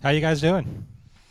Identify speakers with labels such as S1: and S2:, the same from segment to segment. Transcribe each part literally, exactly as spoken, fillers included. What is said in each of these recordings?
S1: How you guys doing?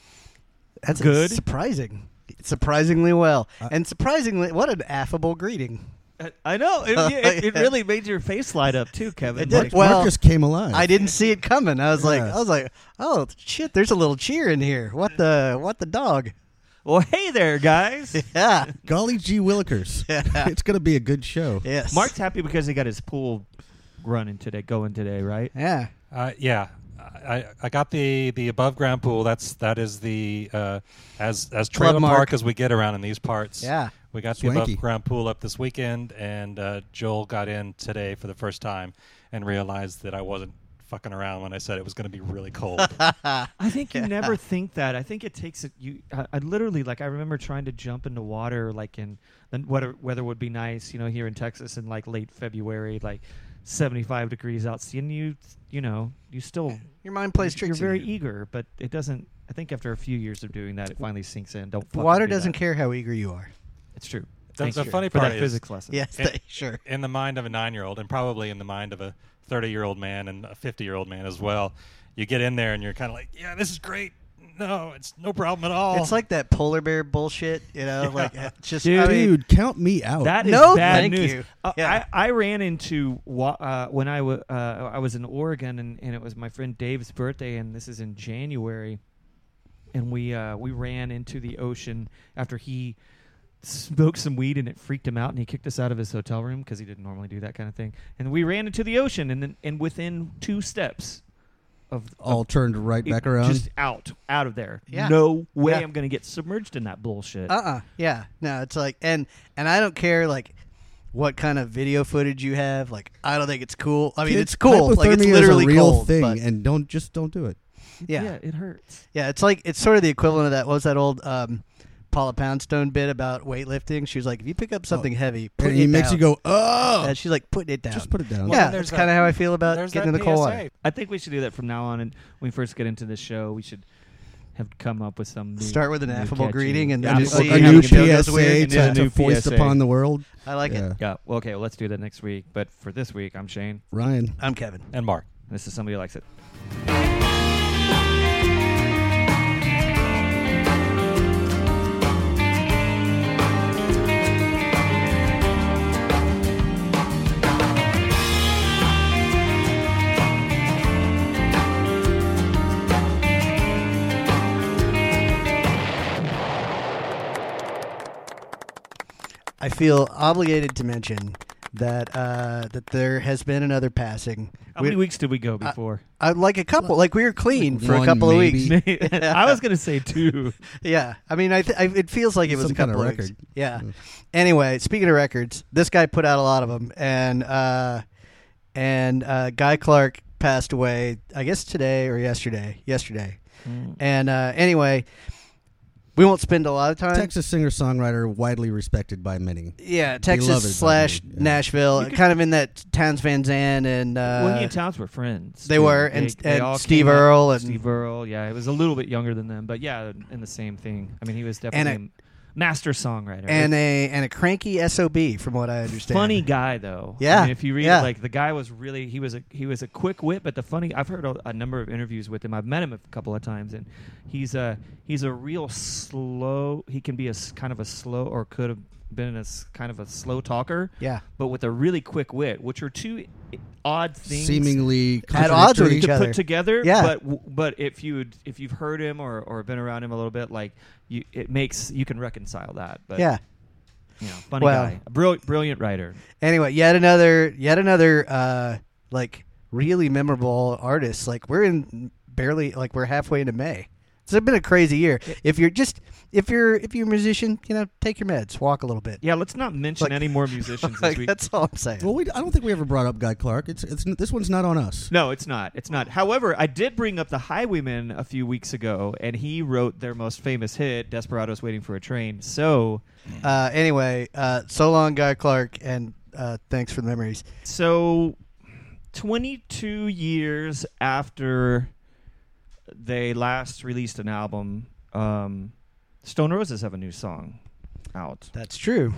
S2: That's
S3: Good.
S2: surprising. Surprisingly well.
S3: Uh,
S2: and surprisingly, what an affable greeting.
S3: I know. It, it, it really made your face light up too, Kevin.
S2: It did.
S3: Like,
S2: Well,
S4: Marcus came alive.
S2: I didn't see it coming. I was like,
S4: Yeah.
S2: I was like, oh shit! There's a little cheer in here. What the? What the dog?
S3: well, hey there, guys.
S2: Yeah.
S4: Golly gee willikers.
S2: Yeah.
S4: It's going to be a good show.
S2: Yes.
S3: Mark's happy because he got his pool running today, going today, right?
S2: Yeah.
S1: Uh, yeah, I, I got the, the above ground pool. That's that is the uh, as as trailer
S2: Club Mark.
S1: park as we get around in these parts.
S2: Yeah.
S1: We got
S4: Swanky.
S1: the above ground pool up this weekend, and uh, Joel got in today for the first time and realized that I wasn't fucking around when I said it was going to be really cold.
S3: I think you never think that. I think it takes it. You, I, I literally like. I remember trying to jump into water, like in the weather. Weather would be nice, you know, here in Texas in like late February, like seventy-five degrees out. And you, you know, you still
S2: Your mind plays tricks.
S3: You're very
S2: on you.
S3: eager, but it doesn't. I think after a few years of doing that, it finally sinks in. Don't. fucking
S2: Water
S3: do
S2: doesn't
S3: that.
S2: care how eager you are.
S3: It's true.
S1: That's
S3: Thank
S1: the
S3: you
S1: funny
S3: for
S1: part
S3: that
S1: is-
S3: physics lesson.
S2: Yes.
S1: It-
S2: sure.
S1: In the mind of a nine-year-old, and probably in the mind of a thirty-year-old man and a fifty-year-old man as well, you get in there and you're kind of like, yeah, this is great. No, it's no problem at all.
S2: It's like that polar bear bullshit. You know,
S1: Yeah.
S2: like it's just.
S3: Dude,
S2: I mean,
S4: Dude, count me out.
S3: That is
S2: No,
S3: bad
S2: thank
S3: news.
S2: you.
S3: Uh,
S2: Yeah.
S3: I, I ran into wa- uh, when I w- uh, I was in Oregon, and, and it was my friend Dave's birthday, and this is in January, and we uh, we ran into the ocean after he smoked some weed and it freaked him out, and he kicked us out of his hotel room because he didn't normally do that kind of thing, and we ran into the ocean, and then and within two steps of
S4: all
S3: of
S4: turned right
S3: it-
S4: back around.
S3: just out out of there.
S2: Yeah.
S3: No way
S2: Yeah.
S3: I'm going to get submerged in that bullshit.
S2: Uh-uh. Yeah. No, it's like, and and I don't care like what kind of video footage you have. Like, I don't think it's cool. I mean,
S4: Kids,
S2: it's cool. Like, it's
S4: hypothermia
S2: literally
S4: is a real
S2: cold,
S4: thing,
S2: but-
S4: and don't just don't do it.
S2: yeah.
S3: yeah, it hurts.
S2: Yeah, it's like it's sort of the equivalent of that. What was that old um, Paula Poundstone bit about weightlifting? She was like, if you pick up something heavy, put
S4: And
S2: it
S4: he makes
S2: down.
S4: you go, oh!
S2: And she's like, putting it down.
S4: Just put it down.
S1: Well,
S2: yeah,
S1: then there's
S2: that's kind of
S1: that-
S2: how I feel about
S1: There's
S2: getting
S1: that
S2: in the cold
S1: P S A.
S2: water.
S3: I think we should do that from now on. And when we first get into the show, we should have come up with some. New,
S2: Start with an
S3: new
S2: affable
S3: catchy-
S2: greeting and
S3: Yeah,
S2: then
S4: a,
S2: just
S3: affable
S2: see
S4: a
S2: how
S3: greeting.
S4: new
S2: the show
S4: P
S2: goes
S4: S
S2: weird.
S4: A
S3: And then a
S4: to,
S3: new
S4: to foist
S3: P S A.
S4: upon the world.
S2: I like
S4: Yeah.
S2: it.
S3: Yeah. Well, okay. Well, let's do that next week. But for this week, I'm Shane.
S4: Ryan.
S2: I'm Kevin.
S1: and Mark.
S3: This is somebody who likes it.
S2: I feel obligated to mention that uh, that there has been another passing.
S3: How
S2: We-
S3: many weeks did we go before?
S2: Uh, like a couple, like we were clean
S4: Like
S2: for a
S4: one,
S2: couple
S4: maybe.
S2: of weeks.
S3: I was going to say two.
S2: Yeah, I mean, I, th- I it feels like it was
S4: Some
S2: a couple
S4: kind of
S2: of weeks.
S4: record.
S2: Yeah.
S4: Mm.
S2: Anyway, speaking of records, this guy put out a lot of them, and uh, and uh, Guy Clark passed away. I guess today or yesterday. Yesterday.
S3: Mm.
S2: And uh, anyway, we won't spend a lot of time.
S4: Texas singer-songwriter, widely respected by many.
S2: Yeah,
S4: Beloved
S2: Texas
S4: by
S2: slash
S4: many, yeah.
S2: Nashville,
S3: You could-
S2: kind of in that Towns Van Zandt and uh,
S3: well, he and Towns were friends.
S2: they
S3: too.
S2: were, and-
S3: They- they
S2: and
S3: all
S2: Steve
S3: came up-
S2: Earle and-
S3: Steve Earle. Yeah, it was a little bit younger than them, but yeah, in the same thing. I mean, he was definitely
S2: And
S3: a master songwriter.
S2: and a and a cranky S O B, from what I understand.
S3: funny guy though.
S2: Yeah,
S3: I mean, if you read
S2: yeah.
S3: it, like the guy was really he was a he was a quick wit, but the funny I've heard a, a number of interviews with him. I've met him a couple of times, and he's a he's a real slow. He can be a s- kind of a slow, or could have been a s- kind of a slow talker,
S2: Yeah,
S3: but with a really quick wit, which are two odd things
S4: Seemingly
S2: At odds with
S4: contradictory.
S2: each
S3: to
S2: other.
S3: put together.
S2: Yeah.
S3: But w- but if you if you've heard him or, or been around him a little bit, like you, it makes you can reconcile that. But
S2: yeah.
S3: you know, funny
S2: Well-
S3: guy, a brilliant brilliant writer.
S2: Anyway, yet another, yet another, uh, like really memorable artist. Like we're in barely, like we're halfway into May. It's been a crazy year. If you're just, if you're, if you're a musician, you know, take your meds, walk a little bit.
S3: Yeah, let's not mention
S2: Like-
S3: any more musicians this
S2: Like,
S3: week.
S2: that's all I'm saying.
S4: Well, we, I don't think we ever brought up Guy Clark. It's it's this one's not on us.
S3: No, it's not. It's not. However, I did bring up the Highwaymen a few weeks ago, and he wrote their most famous hit, "Desperados Waiting for a Train." So,
S2: Uh, anyway, uh, so long, Guy Clark, and uh, thanks for the memories.
S3: so twenty-two years after they last released an album, um, Stone Roses have a new song out.
S2: That's true.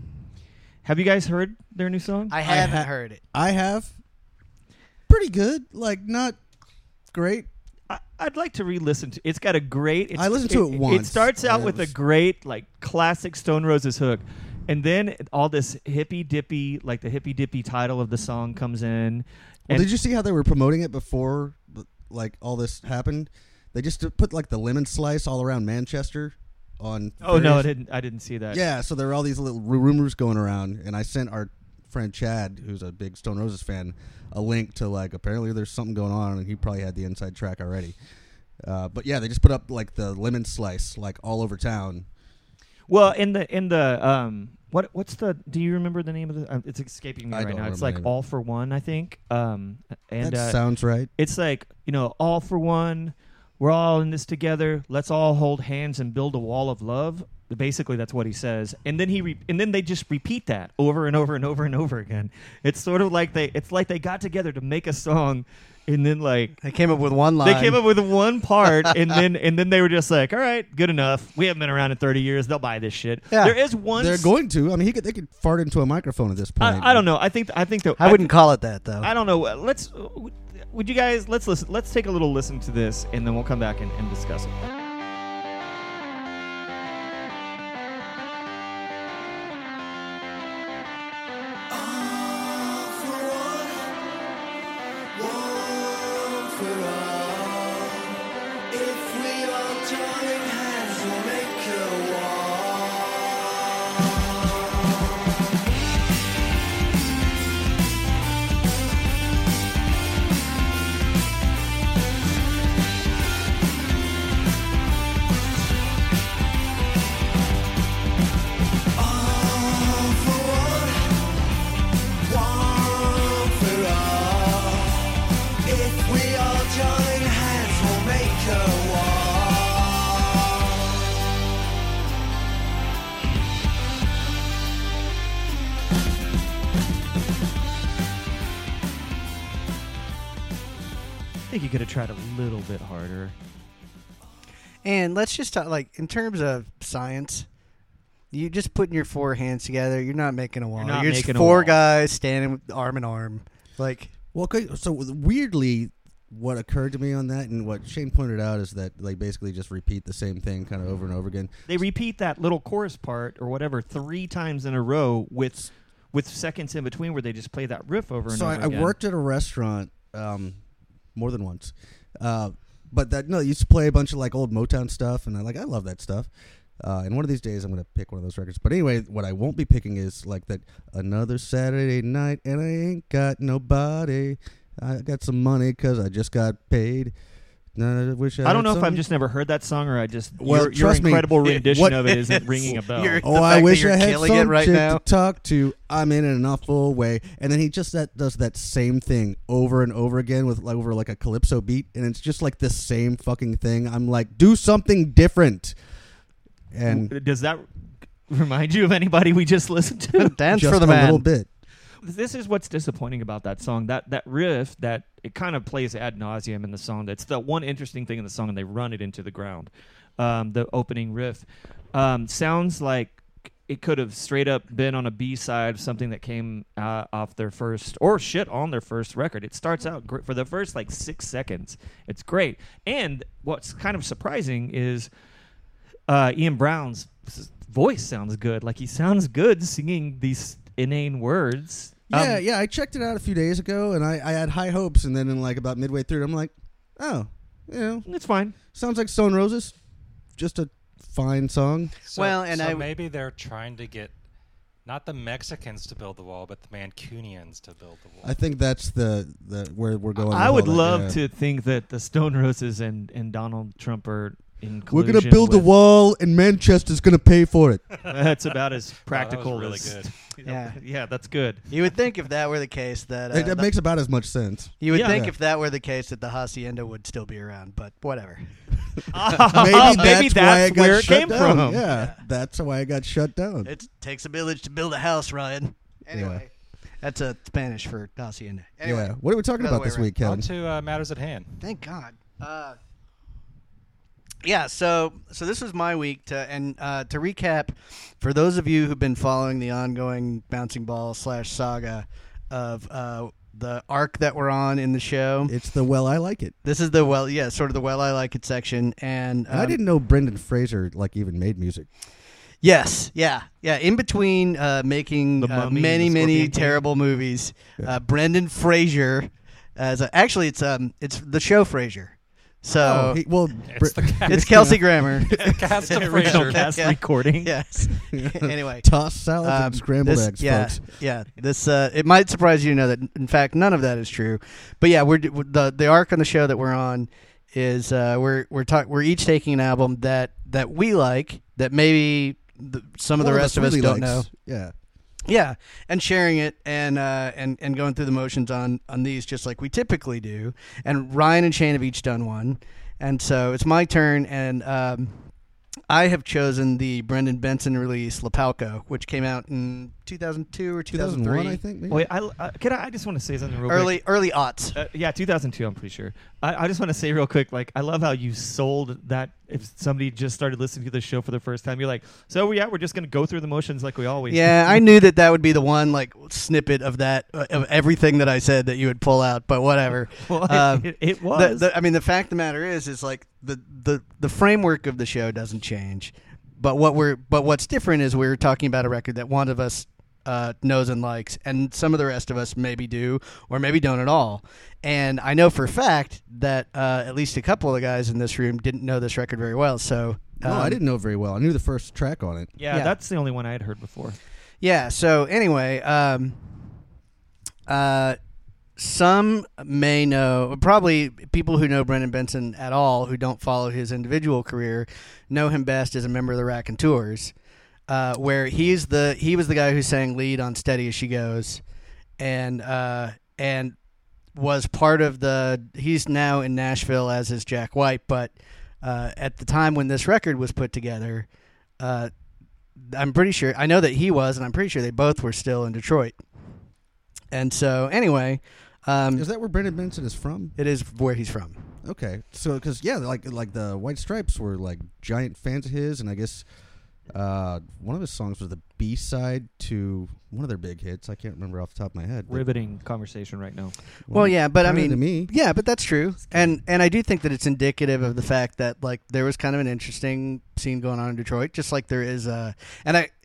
S3: Have you guys heard their new song?
S2: I haven't
S4: ha-
S2: heard it.
S4: I have. Pretty good. Like, not great.
S3: I, I'd like to re-listen to. It's got a great. It's,
S4: I listened to it once,
S3: It starts out
S4: and it
S3: with
S4: was-
S3: a great like classic Stone Roses hook, and then all this hippy dippy, like the hippy dippy title of the song comes in.
S4: Well,
S3: and
S4: did you see how they were promoting it before, like all this happened? They just put like the lemon slice all around Manchester on.
S3: Oh no, I
S4: various-
S3: didn't. I didn't see that.
S4: Yeah, so there were all these little ru- rumors going around, and I sent our friend Chad, who's a big Stone Roses fan, a link to like apparently there's something going on, and he probably had the inside track already. Uh, but yeah, they just put up like the lemon slice like all over town.
S3: Well, in the in the um, what what's the? Do you remember the name of the? Uh, it's escaping me
S4: I
S3: right
S4: don't
S3: now. It's
S4: remember
S3: like
S4: the name of it.
S3: All for One, I think. Um, and
S4: that
S3: uh,
S4: sounds right.
S3: it's like, you know, all for one. We're all in this together. Let's all hold hands and build a wall of love. Basically, that's what he says, and then he re- and then they just repeat that over and over and over and over again. It's sort of like they it's like they got together to make a song, and then like
S2: They came up with one line.
S3: they came up with one part, and then and then they were just like, all right, good enough. We haven't been around in thirty years. They'll buy this shit.
S2: Yeah.
S3: There is one.
S4: They're
S3: s-
S4: going to. I mean, he could. They could fart into a microphone at this point.
S3: I, I don't know. I think I think that
S2: I wouldn't call it that though.
S3: I don't know. Let's. Would you guys? Let's listen. Let's take a little listen to this, and then we'll come back and, and discuss it. I think you could have tried a little bit harder.
S2: And let's just talk, like, in terms of science, you just putting your four hands together, you're not making a wall.
S3: You're not
S2: just
S3: making a
S2: four
S3: wall.
S2: guys standing arm in arm. Like,
S4: Well, okay, so weirdly, what occurred to me on that, and what Shane pointed out, is that they basically just repeat the same thing kind of over and over again.
S3: They repeat that little chorus part or whatever three times in a row with with seconds in between where they just play that riff over and
S4: So
S3: over
S4: I, I
S3: again.
S4: worked at a restaurant um, more than once, uh, but that no, they used to play a bunch of like old Motown stuff, and I like I love that stuff. Uh, and one of these days, I'm gonna pick one of those records. But anyway, what I won't be picking is like that another Saturday night, and I ain't got nobody. I got some money because I just got paid. No, I wish I.
S3: I don't
S4: had
S3: know if I've
S4: some-
S3: just never heard that song or I just
S4: Well,
S3: your, your
S4: trust me,
S3: incredible
S4: it-
S3: rendition
S4: what-
S3: of it isn't ringing a bell.
S2: You're-
S4: Oh,
S2: the
S4: I
S2: fact that
S4: wish
S2: you're
S4: I had
S2: killing
S4: some
S2: it right
S4: chick
S2: now.
S4: to talk to. I'm in an awful way, and then he just that does that same thing over and over again with like over like a calypso beat, and it's just like the same fucking thing. I'm like, do something different. And
S3: Does that remind you of anybody we just listened to?
S2: dance
S4: just
S2: for the
S4: a
S2: man.
S4: little bit.
S3: This is what's disappointing about that song. That that riff that it kind of plays ad nauseum in the song. That's the one interesting thing in the song, and they run it into the ground. Um, the opening riff um, sounds like it could have straight up been on a B side of something that came uh, off their first or shit on their first record. It starts out great for the first like six seconds. It's great, and what's kind of surprising is uh, Ian Brown's voice sounds good. Like he sounds good singing these inane words.
S4: Yeah,
S3: Um,
S4: yeah. I checked it out a few days ago, and I, I had high hopes, and then in like about midway through, I'm like, oh, you know,
S3: It's fine.
S4: sounds like Stone Roses, just a fine song.
S1: So,
S2: Well, and
S1: so
S2: I-
S1: maybe they're trying to get not the Mexicans to build the wall, but the Mancunians to build the wall.
S4: I think that's the, the where we're going.
S3: I
S4: with
S3: would
S4: all that,
S3: love
S4: yeah.
S3: to think that the Stone Roses and, and Donald Trump are in
S4: We're
S3: collusion
S4: gonna build a
S3: with-
S4: wall, and Manchester's gonna pay for it.
S3: That's about as
S1: Oh, that was
S3: practical
S1: really
S3: as
S1: good.
S3: you know,
S2: Yeah.
S3: yeah, that's good.
S2: You would think if that were the case that uh,
S4: It, it
S2: the-
S4: makes about as much sense.
S2: you would
S3: Yeah.
S2: think
S4: Yeah.
S2: if that were the case that the hacienda would still be around, but whatever.
S4: Maybe
S3: Oh,
S4: that's, why it got
S3: where it
S4: shut
S3: came
S4: down.
S3: from.
S4: Yeah, that's why it got shut down.
S2: It takes a village to build a house, Ryan. Anyway, that's a Spanish for hacienda. Anyway,
S4: yeah. What are we talking
S2: Another
S4: about
S2: way
S4: this
S2: around.
S4: week, Kevin?
S1: On to uh, matters at hand.
S2: thank God. Uh, yeah, so so this was my week to and uh, to recap for those of you who've been following the ongoing bouncing ball slash saga of uh, the arc that we're on in the show.
S4: It's the well, I like it.
S2: This is the well, yeah, sort of the well I like it section, and,
S4: And I
S2: um,
S4: didn't know Brendan Fraser like even made music.
S2: Yes, yeah, yeah. In between uh, making
S3: The
S2: uh,
S3: Mummy,
S2: many,
S3: The
S2: many
S3: Scorpion King.
S2: terrible movies,
S4: Yeah.
S2: uh, Brendan Fraser, as a, actually it's um it's the show Frasier, so
S4: oh, he, well,
S1: It's the cast,
S2: it's Kelsey Grammer.
S1: cast of
S3: Original
S1: Frasier.
S3: cast
S2: Yeah.
S3: recording.
S2: Yes. Anyway,
S4: toss salad
S2: um,
S4: and scrambled
S2: this-
S4: eggs,
S2: yeah,
S4: folks.
S2: yeah. This uh, it might surprise you to know that in fact none of that is true, but yeah, we're the the arc on the show that we're on is uh, we're we're talk we're each taking an album that that we like that maybe the, some of the
S4: One
S2: rest of us
S4: really
S2: don't
S4: likes-
S2: know.
S4: Yeah.
S2: Yeah, and sharing it and uh, and and going through the motions on on these just like we typically do. And Ryan and Shane have each done one, and so it's my turn. And um, I have chosen the Brendan Benson release Lapalco, which came out in two thousand two or two thousand
S4: two thousand one,
S2: three.
S4: I think. Maybe?
S3: Wait, I, I can I, I just want to say something real
S2: Early
S3: quick.
S2: early aughts.
S3: Uh, yeah, two thousand two. I'm pretty sure. I, I just want to say real quick, like I love how you sold that. If somebody just started listening to the show for the first time, you're like, so yeah, we're just gonna go through the motions like we always.
S2: Yeah, I knew that that would be the one like snippet of that uh, of everything that I said that you would pull out, but whatever.
S3: do. Well,
S2: Um,
S3: it, it
S2: The,
S3: was.
S2: the, I mean, the fact of the matter is, is like the, the, the framework of the show doesn't change, but what we're but what's different is we're talking about a record that one of us uh, knows and likes, and some of the rest of us maybe do or maybe don't at all. And I know for a fact that uh, at least a couple of the guys in this room didn't know this record very well. So
S4: no,
S2: um,
S4: I didn't know very well. I knew the first track on it.
S3: yeah,
S2: yeah.
S3: that's the only one I had heard before.
S2: Yeah. So anyway, um, uh, some may know, probably people who know Brendan Benson at all, who don't follow his individual career, know him best as a member of the Raconteurs, uh, where he's the he was the guy who sang lead on "Steady as She Goes," and uh, and was part of the. He's now in Nashville, as is Jack White, but uh, at the time when this record was put together. Uh, I'm pretty sure I know that he was, and I'm pretty sure they both were still in Detroit. And so, anyway, um,
S4: Is that where Brendan Benson is from?
S2: it is where he's from.
S4: Okay, so because yeah, like like the White Stripes were like giant fans of his, and I guess uh, one of his songs was the B side to one of their big hits. I can't remember off the top of my head. but-
S3: Riveting conversation right now.
S2: Well, yeah, but I
S4: kinda
S2: mean,
S4: to me,
S2: yeah, but that's true, and and I do think that it's indicative of the fact that like there was kind of an interesting scene going on in Detroit, just like there is. Uh, and I,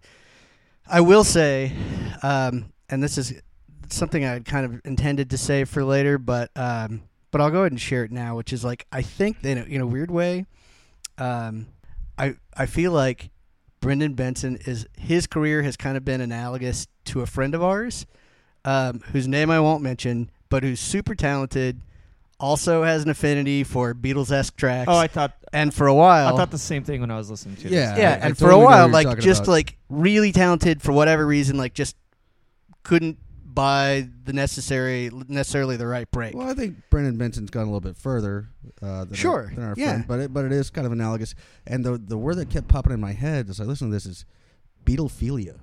S2: I will say, um, and this is something I kind of intended to say for later, but um, but I'll go ahead and share it now, which is like I think that in a, in a weird way, um, I I feel like Brendan Benson is his career has kind of been analogous to a friend of ours. Um, whose name I won't mention, but who's super talented, also has an affinity for Beatles-esque tracks,
S3: Oh, I thought
S2: and for a while,
S3: I thought the same thing when I was listening to
S4: Yeah.
S3: this.
S2: yeah,
S4: I- I
S2: and for
S4: totally
S2: a
S4: know what
S2: while,
S4: you're
S2: like
S4: talking
S2: just
S4: about.
S2: like really talented for whatever reason, like just couldn't buy the necessary, necessarily the right break.
S4: well, I think Brendan Benson's gone a little bit further uh, than,
S2: Sure,
S4: our, than our
S2: yeah.
S4: friend, but it, but it is kind of analogous. And the the word that kept popping in my head as I listened to this is Beatlephilia.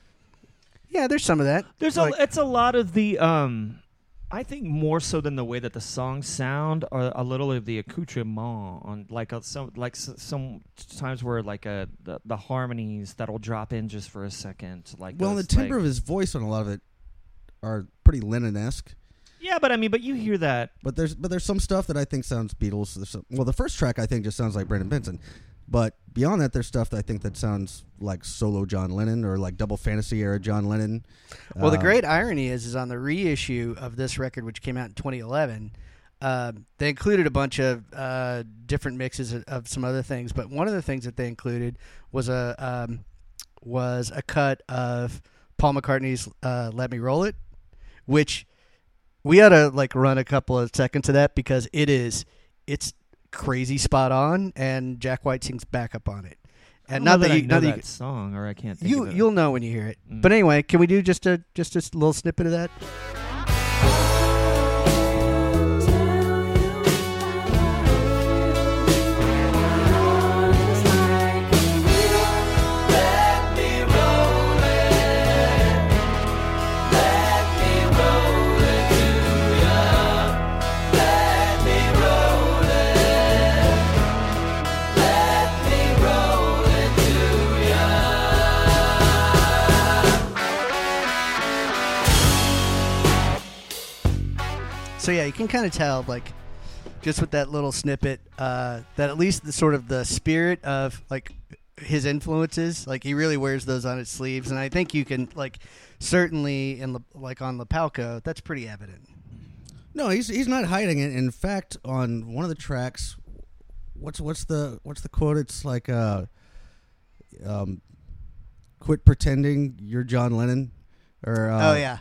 S2: Yeah, there's some of that.
S3: There's
S2: Like-
S3: a it's a lot of the um I think more so than the way that the songs sound, or a little of the accoutrement on like a, some like s- some times where like a the, the harmonies that'll drop in just for a second, like
S4: Well,
S3: those,
S4: the timbre
S3: like-
S4: of his voice on a lot of it are pretty Lennon-esque.
S3: yeah, but I mean, but you hear that.
S4: But there's but there's some stuff that I think sounds Beatles. There's some, well, the first track I think just sounds like Brendan Benson, but beyond that, there's stuff that I think that sounds like solo John Lennon or like Double Fantasy era John Lennon.
S2: Well, the
S4: Uh,
S2: great irony is, is on the reissue of this record, which came out in twenty eleven, uh, they included a bunch of uh, different mixes of, of some other things. But one of the things that they included was a um, was a cut of Paul McCartney's uh, "Let Me Roll It," which we ought to like run a couple of seconds of that because it is it's crazy spot on, and Jack White sings backup on it.
S3: I
S2: And
S3: don't
S2: not
S3: know
S2: that
S3: I
S2: you,
S3: know
S2: not that
S3: that
S2: you,
S3: song, or I can't think
S2: you
S3: of it.
S2: you'll know when you hear it.
S3: Mm.
S2: But anyway, can we do just a just a little snippet of that? so yeah, you can kind of tell, like, just with that little snippet, uh, that at least the sort of the spirit of like his influences, like he really wears those on his sleeves, and I think you can like certainly in La- like on Lapalco, that's pretty evident.
S4: No, he's he's not hiding it. In fact, on one of the tracks, what's what's the what's the quote? It's like, uh, um, quit pretending you're John Lennon, or uh,
S2: oh yeah.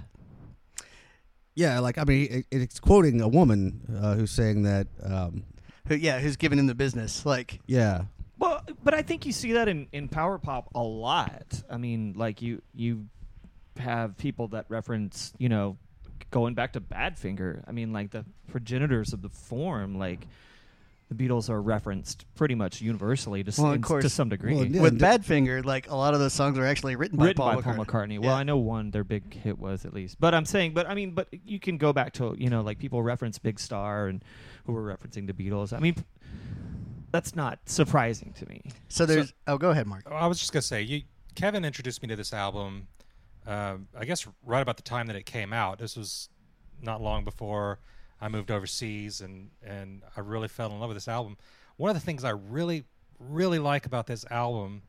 S4: Yeah, like I mean, it, it's quoting a woman uh, who's saying that. Um,
S2: Who, yeah, who's giving him the business? Like,
S4: yeah,
S3: Well, but I think you see that in, in power pop a lot. I mean, like you you have people that reference, you know, going back to Badfinger. I mean, like the progenitors of the form, like the Beatles are referenced pretty much universally to, s-
S2: Well, of
S3: in-
S2: course.
S3: to some degree.
S4: Well, yeah.
S2: with
S4: d-
S2: Badfinger, like a lot of those songs are actually written by
S3: Written
S2: Paul
S3: by Paul
S2: McCartney.
S3: McCartney. Well,
S2: Yeah.
S3: I know one their big hit was at least. But I'm saying, but I mean, but you can go back to, you know, like people reference Big Star and who were referencing the Beatles. I mean, p- that's not surprising to me.
S2: So there's. oh, go ahead, Mark.
S1: I was just gonna say, you, Kevin introduced me to this album. Uh, I guess right about the time that it came out. This was not long before I moved overseas, and and I really fell in love with this album. One of the things I really, really like about this album,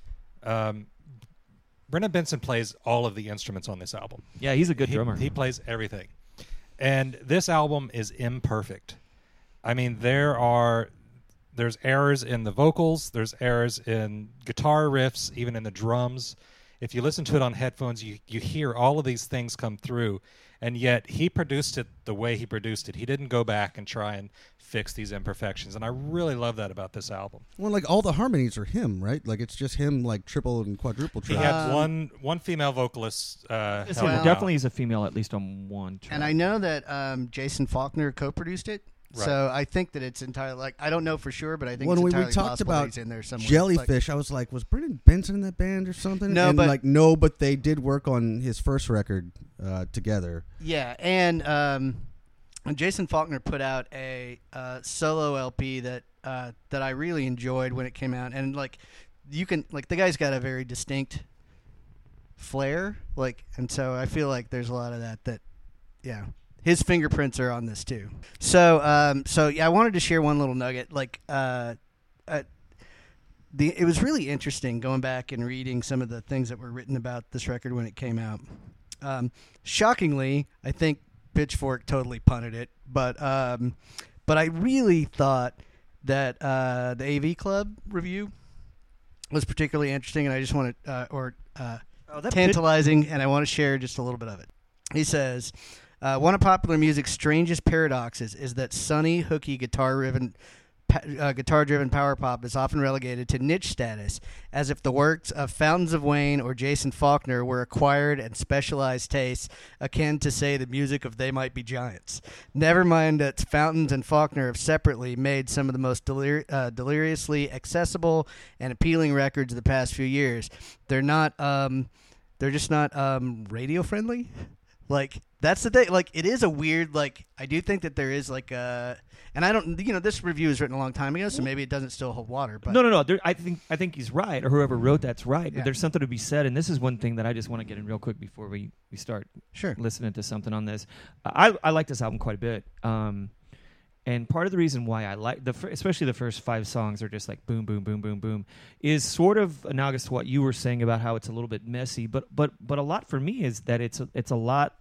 S1: um, Brendan Benson plays all of the instruments on this album.
S3: Yeah, he's a good
S1: He-
S3: drummer.
S1: He plays everything. And this album is imperfect. I mean, there are there's errors in the vocals, there's errors in guitar riffs, even in the drums. If you listen to it on headphones, you, you hear all of these things come through. And yet he produced it the way he produced it. He didn't go back and try and fix these imperfections. And I really love that about this album.
S4: well, like all the harmonies are him, right? Like it's just him, like triple and quadruple
S1: He
S4: track.
S1: had
S2: Um,
S1: one one female vocalist. Uh,
S3: Yes,
S1: help
S3: yeah,
S1: him
S3: definitely
S1: out.
S3: is a female, at least on one track.
S2: And I know that um, Jason Faulkner co-produced it.
S1: Right.
S2: So I think that it's entirely like I don't know for sure, but I think
S4: When
S2: it's
S4: we, we
S2: entirely
S4: talked
S2: possible that
S4: about
S2: he's in there somewhere.
S4: Jellyfish, I was like, was Brendan Benson in that band or something?
S2: No,
S4: and
S2: but-
S4: like no, but they did work on his first record uh, together.
S2: But, yeah, and um, Jason Faulkner put out a uh, solo L P that uh, that I really enjoyed when it came out, and like you can like the guy's got a very distinct flair, like, and so I feel like there's a lot of that that yeah. His fingerprints are on this too. So, um, so yeah, I wanted to share one little nugget. Like, uh, uh, the it was really interesting going back and reading some of the things that were written about this record when it came out. Um, shockingly, I think Pitchfork totally punted it, but um, but I really thought that uh, the A V Club review was particularly interesting, and I just want to uh, or uh,
S3: Oh, that
S2: tantalizing, and I want to share just a little bit of it. He says. Uh, one of popular music's strangest paradoxes is that sunny, hooky, guitar-driven, pa- uh, guitar-driven power pop is often relegated to niche status, as if the works of Fountains of Wayne or Jason Faulkner were acquired and specialized tastes, akin to, say, the music of They Might Be Giants. Never mind that Fountains and Faulkner have separately made some of the most delir- uh, deliriously accessible and appealing records of the past few years. They're not. Um, they're just not um, radio-friendly. Like, that's the thing. Like, it is a weird, like, I do think that there is, like, a, and I don't, you know, this review was written a long time ago, so maybe it doesn't still hold water, but.
S3: No, no, no. There, I think I think he's right, or whoever wrote that's right.
S2: Yeah.
S3: But there's something to be said, and this is one thing that I just want to get in real quick before we, we start
S2: Sure.
S3: listening to something on this. I I like this album quite a bit, um, and part of the reason why I like the fir- especially the first five songs are just like boom, boom, boom, boom, boom, is sort of analogous to what you were saying about how it's a little bit messy, but but but a lot for me is that it's a, it's a lot.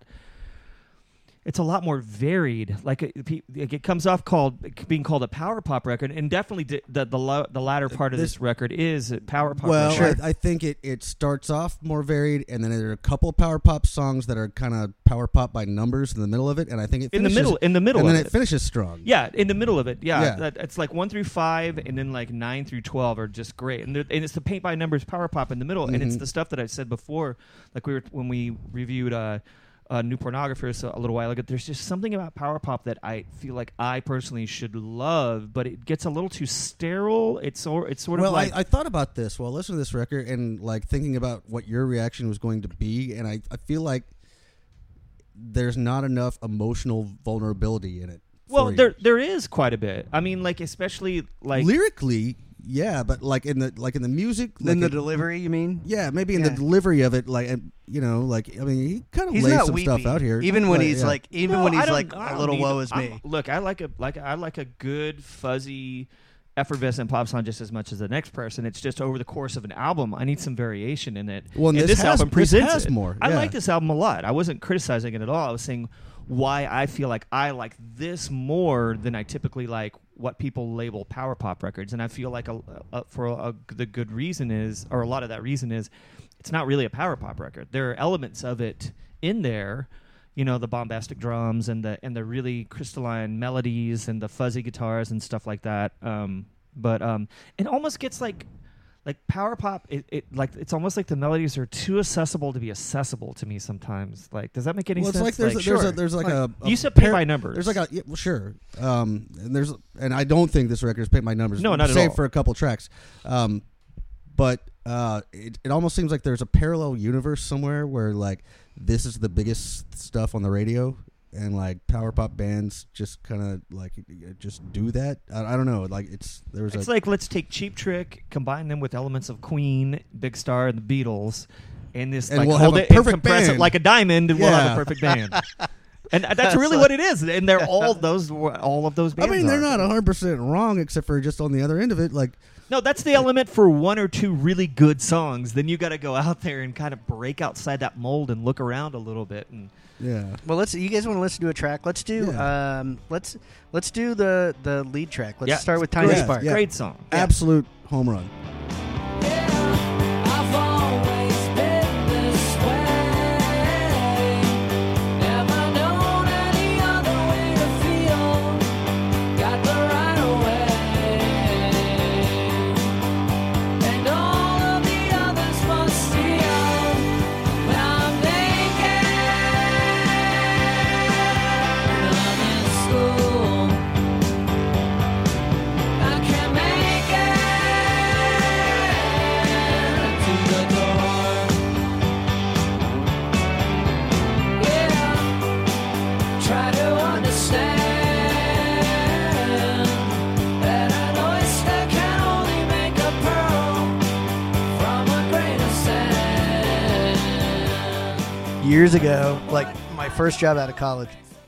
S3: It's a lot more varied. Like it, it comes off called being called a power pop record, and definitely d- the the, lo- the latter part of
S4: This-
S3: this, record is a power pop.
S4: Well,
S3: record.
S4: I, I think it, it starts off more varied, and then there are a couple of power pop songs that are kind of power pop by numbers in the middle of it, and I think it
S3: in the
S4: finishes,
S3: middle, in the middle,
S4: and
S3: of
S4: then it,
S3: it.
S4: finishes strong.
S3: Yeah, in the middle of it. Yeah,
S4: Yeah.
S3: That, it's like one through five, and then like nine through twelve are just great, and, they're- and it's the paint by numbers power pop in the middle, and it's
S4: Mhm.
S3: the stuff that I said before, like we were when we reviewed uh, uh, New Pornographers a little while ago. There's just something about power pop that I feel like I personally should love, but it gets a little too sterile. It's or it's sort
S4: well,
S3: of like
S4: I, I thought about this while listening to this record and like thinking about what your reaction was going to be, and I, I feel like there's not enough emotional vulnerability in it.
S3: well,
S4: for you.
S3: there there is quite a bit. I mean, like especially like
S4: lyrically, yeah, but like in the like in the music, like
S2: In the
S4: it-
S2: delivery, you mean?
S4: yeah, maybe in
S2: Yeah.
S4: the delivery of it, like and, you know, like I mean, he kind of
S2: He's
S4: lays
S2: not
S4: some
S2: weepy.
S4: stuff out here,
S2: Even when
S4: Like,
S2: he's
S4: yeah.
S2: like, even
S3: No,
S2: when
S3: I
S2: he's
S3: don't-
S2: like
S3: I
S2: a
S3: don't
S2: little
S3: need-
S2: woe is
S3: I'm-
S2: me.
S3: Look, I like a like I like a good fuzzy, effervescent pop song just as much as the next person. It's just over the course of an album, I need some variation in it.
S4: Well, and
S3: and
S4: this
S3: this,
S4: has-
S3: album
S4: this
S3: presents
S4: has
S3: it.
S4: more,
S3: I
S4: yeah.
S3: like this album a lot. I wasn't criticizing it at all. I was saying why I feel like I like this more than I typically like what people label power pop records, and I feel like a, a, for a, the good reason is, or a lot of that reason is, it's not really a power pop record. There are elements of it in there, you know, the bombastic drums and the and the really crystalline melodies and the fuzzy guitars and stuff like that. Um, but um, it almost gets like like power pop. It, it like it's almost like the melodies are too accessible to be accessible to me sometimes. Like, does that make any
S4: Well, it's
S3: sense?
S4: like there's a, there's a there's like, a, a
S3: you said pay
S4: par-
S3: by numbers.
S4: There's like a yeah, well, sure. Um, and there's and I don't think this record is paid by numbers.
S3: No, not at
S4: save
S3: all.
S4: for a couple tracks. Um, but uh, it it almost seems like there's a parallel universe somewhere where like this is the biggest stuff on the radio, and like power pop bands just kind of like just do that. I, I don't know. Like it's there was
S3: It's
S4: a,
S3: like, let's take Cheap Trick, combine them with elements of Queen, Big Star, and the Beatles, and this
S4: And
S3: like
S4: we'll
S3: hold
S4: have a
S3: it and
S4: perfect
S3: compress
S4: band.
S3: it like a diamond, and we'll have
S4: Yeah.
S3: a perfect band. And that's,
S2: That's
S3: really
S2: like-
S3: what it is. And they're all those, all of those
S4: I
S3: bands.
S4: mean, they're
S3: are.
S4: not one hundred percent wrong, except for just on the other end of it. Like,
S3: No, that's the element for one or two really good songs. Then you got to go out there and kind of break outside that mold and look around a little bit. And
S4: yeah.
S2: Well, let's. You guys want to listen to a track? Let's do.
S4: Yeah.
S2: Um, let's let's do the the lead track. Let's
S3: Yeah,
S2: start with
S3: it's
S2: Tiny
S3: great,
S2: Spark.
S4: Yeah.
S3: Great song.
S4: Absolute home run.
S5: I've always been this way. Never known any other way to feel. Got the right way. And all of the others must steal. When I'm naked, when I'm in school, I can make it to the door. Yeah, try to understand that an oyster can only make a pearl from a grain of sand.
S2: Years ago, like my first job out of college,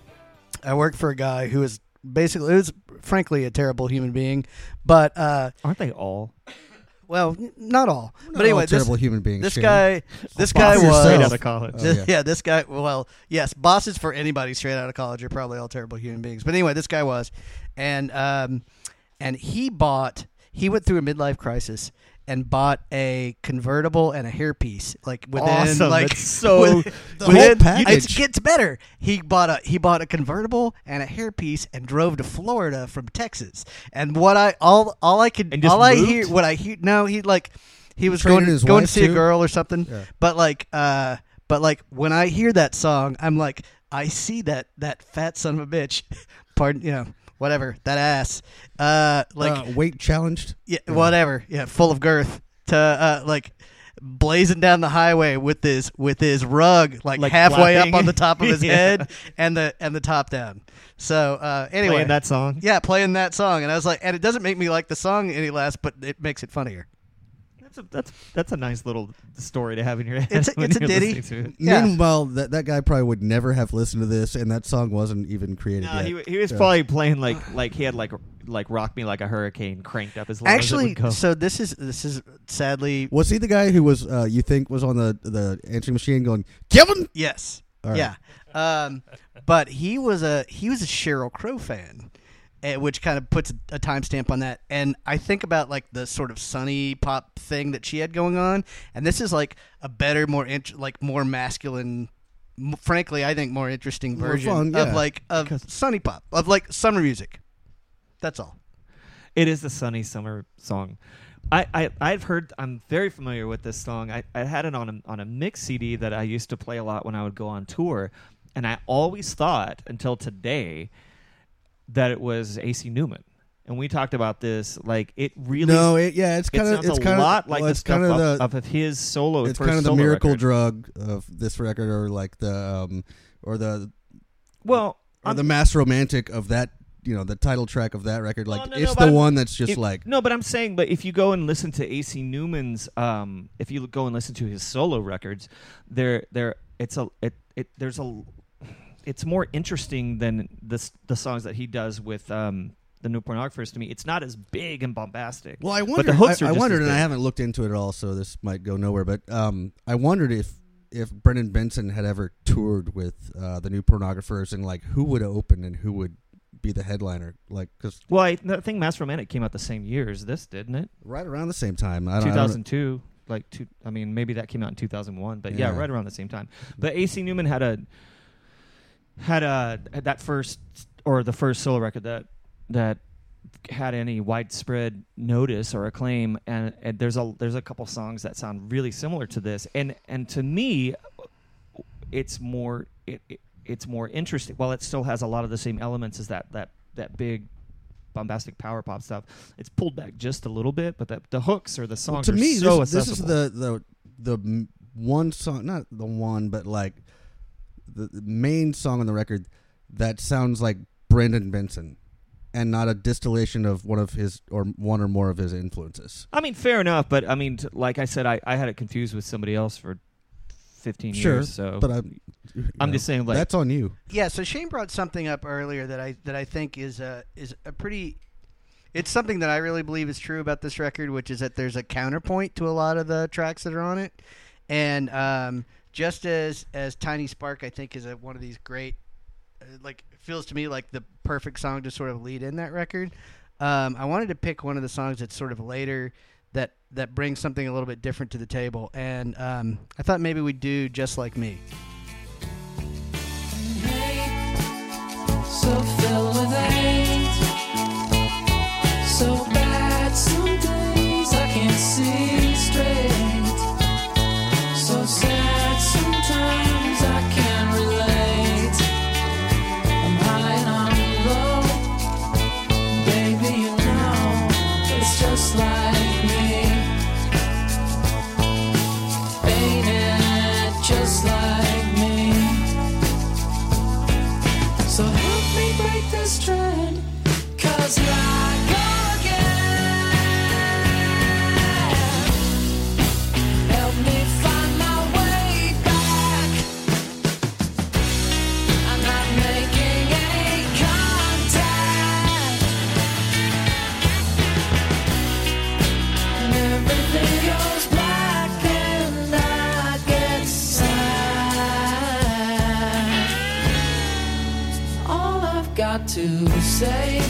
S2: I worked for a guy who was basically, it was frankly a terrible human being, but uh,
S3: Aren't they all?
S2: well, n- not all.
S4: Not
S2: but anyway,
S4: all
S2: this,
S4: terrible human beings.
S2: this
S4: Shane.
S2: guy, this guy
S4: Boss
S2: was
S4: yourself.
S3: Straight out of college.
S4: Oh,
S2: This-
S4: yeah.
S2: yeah. this guy. Well, yes, bosses for anybody straight out of college are probably all terrible human beings. But anyway, this guy was, and um, and he bought. He went through a midlife crisis and bought a convertible and a hairpiece. Like within,
S3: Awesome.
S2: like
S3: That's so-
S2: within-
S4: The whole
S2: within-
S4: package.
S2: It gets better. He bought a he bought a convertible and a hairpiece and drove to Florida from Texas. And what I all all I could
S3: And just
S2: all I
S3: moved?
S2: hear what I hear no he like he was
S4: Traded
S2: going
S4: his
S2: going to
S4: wife,
S2: see a
S4: too?
S2: girl or something.
S4: Yeah.
S2: But like, uh, but like when I hear that song, I'm like, I see that that fat son of a bitch, pardon, you know, whatever, that ass, uh, like,
S4: uh, weight challenged.
S2: yeah, whatever, yeah, full of girth, to uh, like blazing down the highway with his with his rug like,
S3: Like
S2: halfway
S3: flapping.
S2: up on the top of his
S3: Yeah.
S2: head and the and the top down. So uh, anyway,
S3: Playing that song.
S2: yeah, playing that song, and I was like, and it doesn't make me like the song any less, but it makes it funnier.
S3: That's a, that's that's a nice little story to have in your head.
S2: It's a-
S3: when
S2: it's a
S3: you're
S2: ditty.
S3: listening to it.
S2: Yeah.
S4: Meanwhile, that that guy probably would never have listened to this, and that song wasn't even created
S3: No,
S4: yet.
S3: he, he was
S4: Yeah.
S3: probably playing like like he had like like Rock Me Like a Hurricane cranked up as loud
S2: Actually,
S3: as it would go.
S2: so this is this is sadly
S4: Was he the guy who was uh, you think was on the the answering machine going, Kevin?
S2: yes,
S4: All right.
S2: yeah, um, but he was a he was a Sheryl Crow fan, eh, which kind of puts a timestamp on that. And I think about like the sort of sunny pop thing that she had going on, and this is like a better, more int- like more masculine. m- Frankly, I think more interesting
S4: More
S2: version
S4: fun,
S2: of
S4: yeah.
S2: like of
S3: Because-
S2: sunny pop, of like summer music. That's all.
S3: It is the sunny summer song. I, I I've heard. I'm very familiar with this song. I, I had it on a on a mix C D that I used to play a lot when I would go on tour, and I always thought until today that it was A C Newman. And we talked about this. Like it really.
S4: No, it, yeah, it's
S3: it
S4: kind of
S3: sounds
S4: it's
S3: a
S4: kind
S3: lot
S4: of
S3: like
S4: well,
S3: the
S4: it's
S3: stuff
S4: kind of
S3: of,
S4: the
S3: of his solo.
S4: it's
S3: first
S4: kind of the
S3: solo
S4: miracle
S3: record.
S4: drug of this record, or like the um or the
S3: Well,
S4: or
S3: I'm-
S4: the mass romantic of that you know, the title track of that record. Like
S3: Well, no,
S4: it's
S3: no, but
S4: the
S3: I'm-
S4: one that's just
S3: If-
S4: like
S3: no, but I'm saying, but if you go and listen to A C Newman's, um, if you go and listen to his solo records, there, there, it's a, it, it, there's a, it's more interesting than the s- the songs that he does with um, the New Pornographers. To me, it's not as big and bombastic.
S4: Well, I
S3: but
S4: wondered.
S3: the hooks
S4: I,
S3: are
S4: I
S3: just
S4: wondered,
S3: as
S4: and I
S3: big.
S4: haven't looked into it at all, so this might go nowhere. But um, I wondered if if Brendan Benson had ever toured with uh, the New Pornographers, and like who would open and who would be the headliner, like because
S3: Well, I, I think Mass Romantic came out the same year as this, didn't it?
S4: right around the same time. I don't, I
S3: two
S4: don't
S3: thousand two. Like two, I mean, maybe that came out in two thousand one, but yeah,
S4: Yeah.
S3: right around the same time. But A C Newman had a had a had that first or the first solo record that that had any widespread notice or acclaim, and, and there's a there's a couple songs that sound really similar to this, and and to me, it's more it, it it's more interesting. While it still has a lot of the same elements as that that that big bombastic power pop stuff, it's pulled back just a little bit, but the the hooks or the
S4: Well,
S3: songs
S4: to
S3: are
S4: me,
S3: so
S4: this, this is
S3: accessible.
S4: the the the m- one song, not the one, but like the, the main song on the record that sounds like Brendan Benson, and not a distillation of one of his or one or more of his influences.
S3: I mean, fair enough, but I mean, t- like I said, I, I had it confused with somebody else for fifteen
S4: Sure,
S3: years. So,
S4: but I'm you
S3: I'm
S4: know,
S3: just saying, like,
S4: that's on you.
S2: Yeah, so Shane brought something up earlier that I that I think is a is a pretty. It's something that I really believe is true about this record, which is that there's a counterpoint to a lot of the tracks that are on it, and um, just as as Tiny Spark, I think is a, one of these great, uh, like feels to me like the perfect song to sort of lead in that record. Um, I wanted to pick one of the songs that's sort of later that that brings something a little bit different to the table, and um, I thought maybe we'd do Just Like Me.
S5: So filled with hate, so bad some days I can't see straight, so sad sometimes I can't relate. I'm high and I'm low, baby, you know it's just like me. Ain't it just like me? So help me break this trend, 'cause here I go again. Help me find my way back. I'm not making any contact, and everything goes black and I get sad. All I've got to say,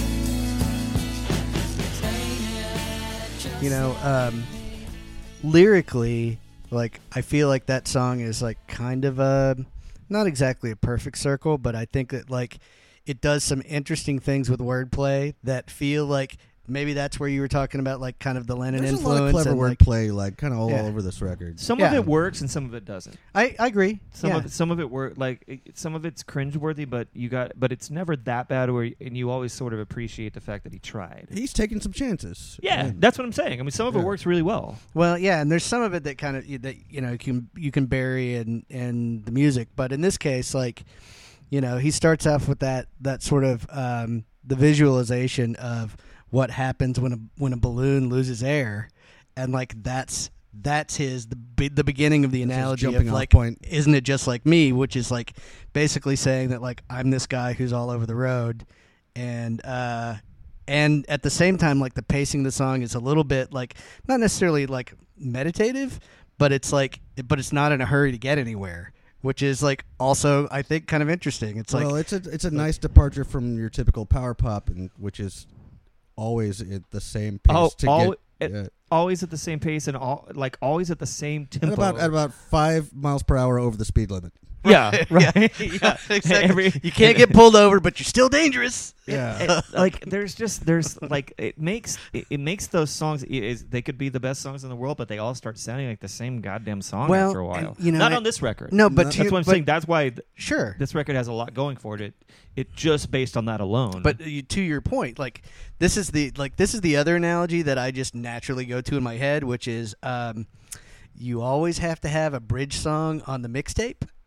S2: You know, um, lyrically, like I feel like that song is like kind of a not exactly a perfect circle, but I think that like it does some interesting things with wordplay that feel like maybe that's where you were talking about, like kind of the Lennon
S4: There's a
S2: influence.
S4: lot of clever
S2: and, like,
S4: wordplay, like kind of all
S2: Yeah.
S4: over this record.
S3: some
S2: yeah.
S3: of it works and some of it doesn't.
S2: I, I agree.
S3: Some
S2: yeah.
S3: of it, some of it work like it, some of it's cringeworthy, but you got but it's never that bad. Where and you always sort of appreciate the fact that he tried.
S4: He's taking some chances.
S3: Yeah,
S4: And-
S3: that's what I'm saying. I mean, some of it
S4: Yeah.
S3: works really well.
S2: Well, yeah, and there's some of it that kind of that you know you can you can bury in in the music, but in this case, like you know, he starts off with that that sort of um, the visualization of what happens when a when a balloon loses air, and like that's that's his the be- the beginning of the
S4: That's his
S2: analogy
S4: jumping
S2: of
S4: off
S2: like
S4: point.
S2: isn't it just like me, which is like basically saying that like I'm this guy who's all over the road, and uh, and at the same time like the pacing of the song is a little bit like not necessarily like meditative, but it's like but it's not in a hurry to get anywhere, which is like also I think kind of interesting. It's like
S4: well, it's a it's a nice departure from your typical power pop, and which is always at the same pace
S3: Oh,
S4: to
S3: al-
S4: get.
S3: it-
S4: yeah.
S3: Always at the same pace and all like always at the same tempo.
S4: At about at about five miles per hour over the speed limit.
S3: yeah, right.
S2: yeah, exactly.
S3: Every-
S2: you can't get pulled over, but you're still dangerous.
S4: Yeah.
S3: It- like there's just there's like it makes it, it makes those songs it is they could be the best songs in the world, but they all start sounding like the same goddamn song
S2: Well,
S3: after a while.
S2: and, you know,
S3: not
S2: I-
S3: on this record.
S2: No, but
S4: No,
S2: to
S3: that's
S2: your-
S3: what I'm
S2: but-
S3: saying. That's why th-
S2: Sure.
S3: this record has a lot going for it. It, it just based on that alone.
S2: But you, to your point, like this is the like this is the other analogy that I just naturally go to in my head, which is um, you always have to have a bridge song on the mixtape.